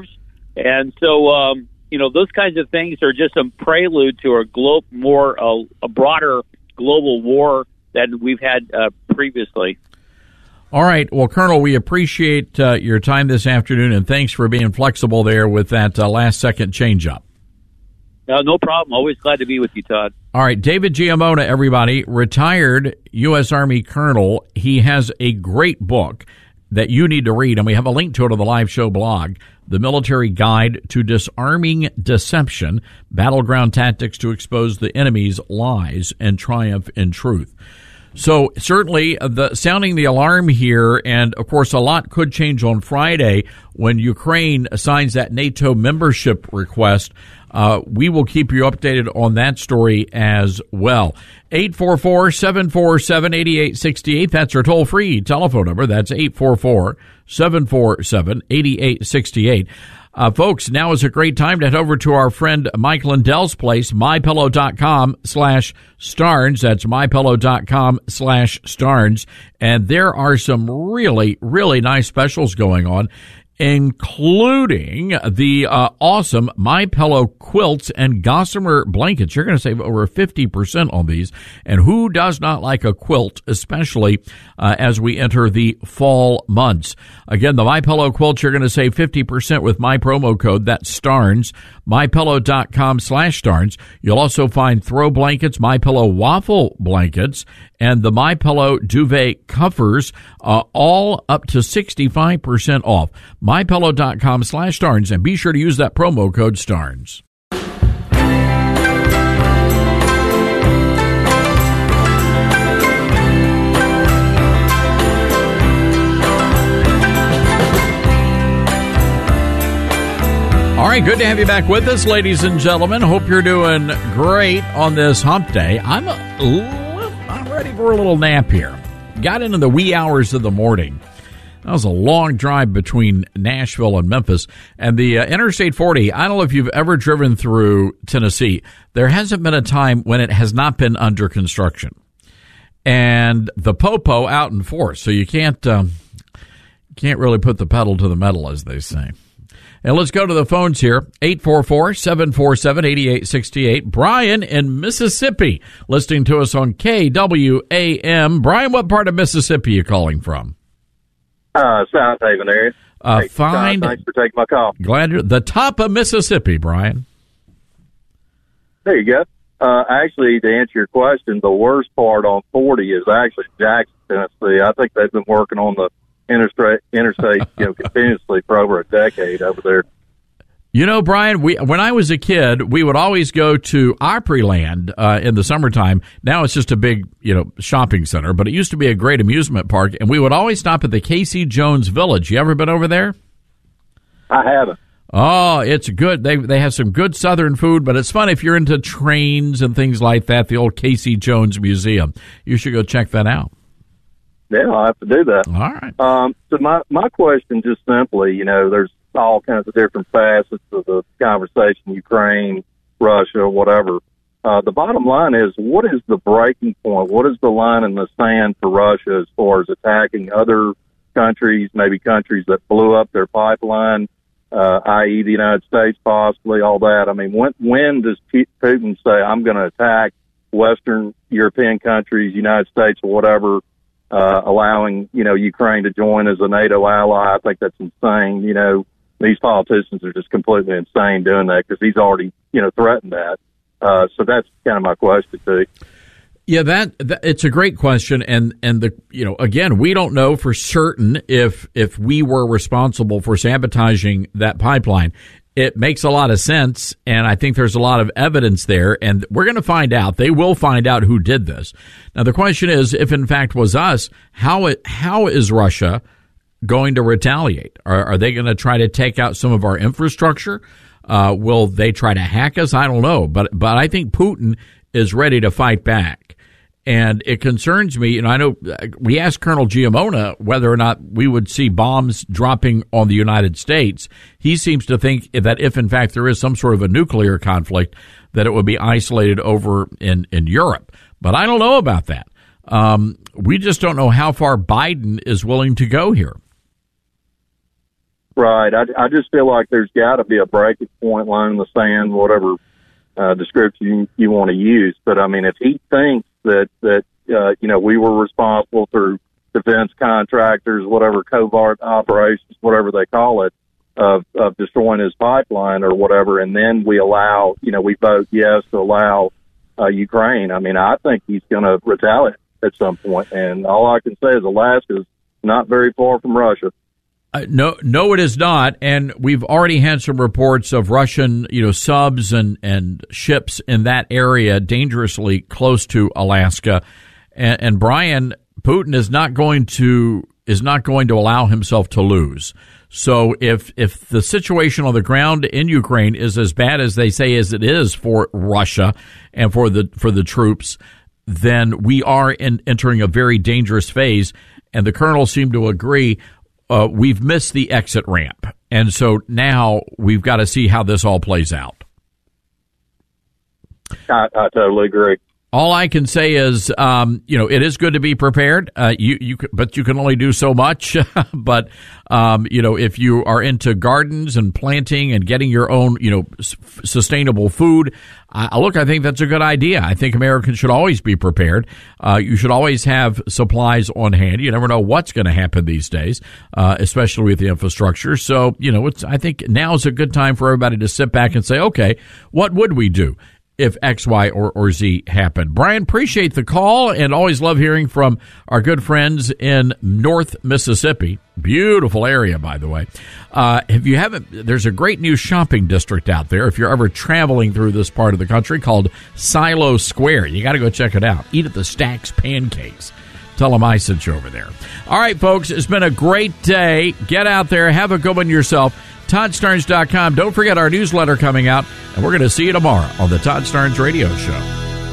And so, um, you know, those kinds of things are just some prelude to a glo- more uh, a broader global war than we've had uh, previously. All right. Well, Colonel, we appreciate uh, your time this afternoon, and thanks for being flexible there with that uh, last-second change-up. Uh, no problem. Always glad to be with you, Todd. All right. David Giammona, everybody, retired U S. Army colonel. He has a great book that you need to read, and we have a link to it on the live show blog, The Military Guide to Disarming Deception, Battleground Tactics to Expose the Enemy's Lies and Triumph in Truth. So certainly the sounding the alarm here, and of course a lot could change on Friday when Ukraine signs that NATO membership request. Uh, we will keep you updated on that story as well. eight four four, seven four seven, eight eight six eight. That's our toll-free telephone number. That's eight four four, seven four seven, eight eight six eight. Uh, folks, now is a great time to head over to our friend Mike Lindell's place, mypillow.com slash Starnes. That's mypillow.com slash Starnes. And there are some really, really nice specials going on, including the uh, awesome MyPillow quilts and gossamer blankets. You're going to save over fifty percent on these. And who does not like a quilt, especially uh, as we enter the fall months? Again, the MyPillow quilts, you're going to save fifty percent with my promo code. That's Starnes, mypillow.com slash Starnes. You'll also find throw blankets, MyPillow waffle blankets, and the MyPillow duvet covers, uh, all up to sixty-five percent off. mypillow.com slash Starnes, and be sure to use that promo code Starnes. All right, good to have you back with us, ladies and gentlemen. Hope you're doing great on this hump day. I'm a, I'm ready for a little nap here. Got into the wee hours of the morning. That was a long drive between Nashville and Memphis. And the uh, Interstate forty, I don't know if you've ever driven through Tennessee. There hasn't been a time when it has not been under construction. And the popo out in force, so you can't um, can't really put the pedal to the metal, as they say. And let's go to the phones here. eight four four, seven four seven, eight eight six eight. Brian in Mississippi, listening to us on K W A M. Brian, what part of Mississippi are you calling from? Uh, South Haven area. Uh, hey, fine. Uh, thanks for taking my call. Glad you're the top of Mississippi, Brian. There you go. Uh, actually, to answer your question, the worst part on forty is actually Jackson, Tennessee. I think they've been working on the interstate, interstate, you know, continuously for over a decade over there. You know, Brian, we when I was a kid, we would always go to Opryland uh, in the summertime. Now it's just a big, you know, shopping center, but it used to be a great amusement park, and we would always stop at the Casey Jones Village. You ever been over there? I haven't. Oh, it's good. They they have some good Southern food, but it's fun if you're into trains and things like that. The old Casey Jones Museum. You should go check that out. Yeah, I'll have to do that. All right. Um, so my, my question just simply, you know, there's all kinds of different facets of the conversation, Ukraine, Russia, whatever. Uh, the bottom line is, what is the breaking point? What is the line in the sand for Russia as far as attacking other countries, maybe countries that blew up their pipeline, uh, that is the United States possibly, all that? I mean, when, when does Putin say, I'm going to attack Western European countries, United States or whatever, Uh, allowing, you know, Ukraine to join as a NATO ally? I think that's insane. You know, these politicians are just completely insane doing that because he's already, you know, threatened that. Uh, so that's kind of my question to you. Yeah, that, that it's a great question, and and the you know again we don't know for certain if if we were responsible for sabotaging that pipeline. It makes a lot of sense, and I think there's a lot of evidence there, and we're going to find out. They will find out who did this. Now, the question is, if in fact was us, how it, how is Russia going to retaliate? Are, are they going to try to take out some of our infrastructure? Uh, will they try to hack us? I don't know, but but I think Putin is ready to fight back. And it concerns me, and I know we asked Colonel Giammona whether or not we would see bombs dropping on the United States. He seems to think that if, in fact, there is some sort of a nuclear conflict, that it would be isolated over in, in Europe. But I don't know about that. Um, we just don't know how far Biden is willing to go here. Right. I, I just feel like there's got to be a breaking point, line in the sand, whatever uh, description you, you want to use. But I mean, if he thinks that that uh, you know we were responsible through defense contractors, whatever covert operations, whatever they call it, of, of destroying his pipeline or whatever, and then we allow, you know, we vote yes to allow uh, Ukraine. I mean, I think he's going to retaliate at some point. And all I can say is Alaska is not very far from Russia. Uh, no, no, it is not. And we've already had some reports of Russian, you know, subs and, and ships in that area dangerously close to Alaska. And, and Brian, Putin is not going to is not going to allow himself to lose. So if if the situation on the ground in Ukraine is as bad as they say as it is for Russia and for the for the troops, then we are in, entering a very dangerous phase. And the colonel seemed to agree. Uh, we've missed the exit ramp, and so now we've got to see how this all plays out. I, I totally agree. All I can say is, um, you know, it is good to be prepared. Uh, you, you, but you can only do so much. But, um, you know, if you are into gardens and planting and getting your own, you know, s- sustainable food, uh, look, I think that's a good idea. I think Americans should always be prepared. Uh, you should always have supplies on hand. You never know what's going to happen these days, uh, especially with the infrastructure. So, you know, it's, I think now is a good time for everybody to sit back and say, okay, what would we do if X, Y, or, or Z happened? Brian, appreciate the call and always love hearing from our good friends in North Mississippi. Beautiful area, by the way. Uh, if you haven't, there's a great new shopping district out there if you're ever traveling through this part of the country called Silo Square. You got to go check it out. Eat at the Stacks Pancakes. Tell them I sent you over there. All right, folks, it's been a great day. Get out there. Have a good one yourself. Todd Starnes dot com. Don't forget our newsletter coming out, and we're going to see you tomorrow on the Todd Starnes Radio Show.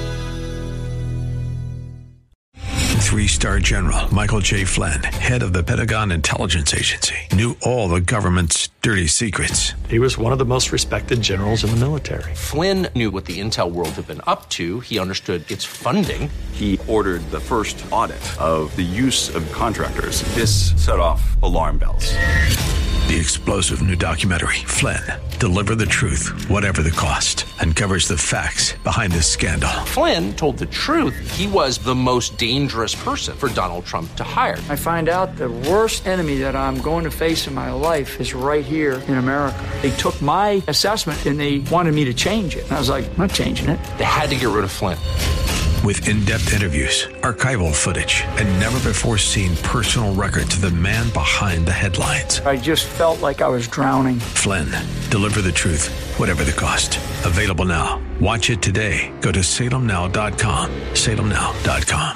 Three-star General Michael J. Flynn, head of the Pentagon Intelligence Agency, knew all the government's dirty secrets. He was one of the most respected generals in the military. Flynn knew what the intel world had been up to. He understood its funding. He ordered the first audit of the use of contractors. This set off alarm bells. The explosive new documentary, Flynn, Deliver the Truth, Whatever the Cost, uncovers the facts behind this scandal. Flynn told the truth. He was the most dangerous person for Donald Trump to hire. I find out the worst enemy that I'm going to face in my life is right here in America. They took my assessment and they wanted me to change it. And I was like, I'm not changing it. They had to get rid of Flynn. With in-depth interviews, archival footage, and never-before-seen personal records of the man behind the headlines. I just felt like I was drowning. Flynn, Deliver the Truth, Whatever the Cost. Available now. Watch it today. Go to Salem Now dot com. Salem Now dot com.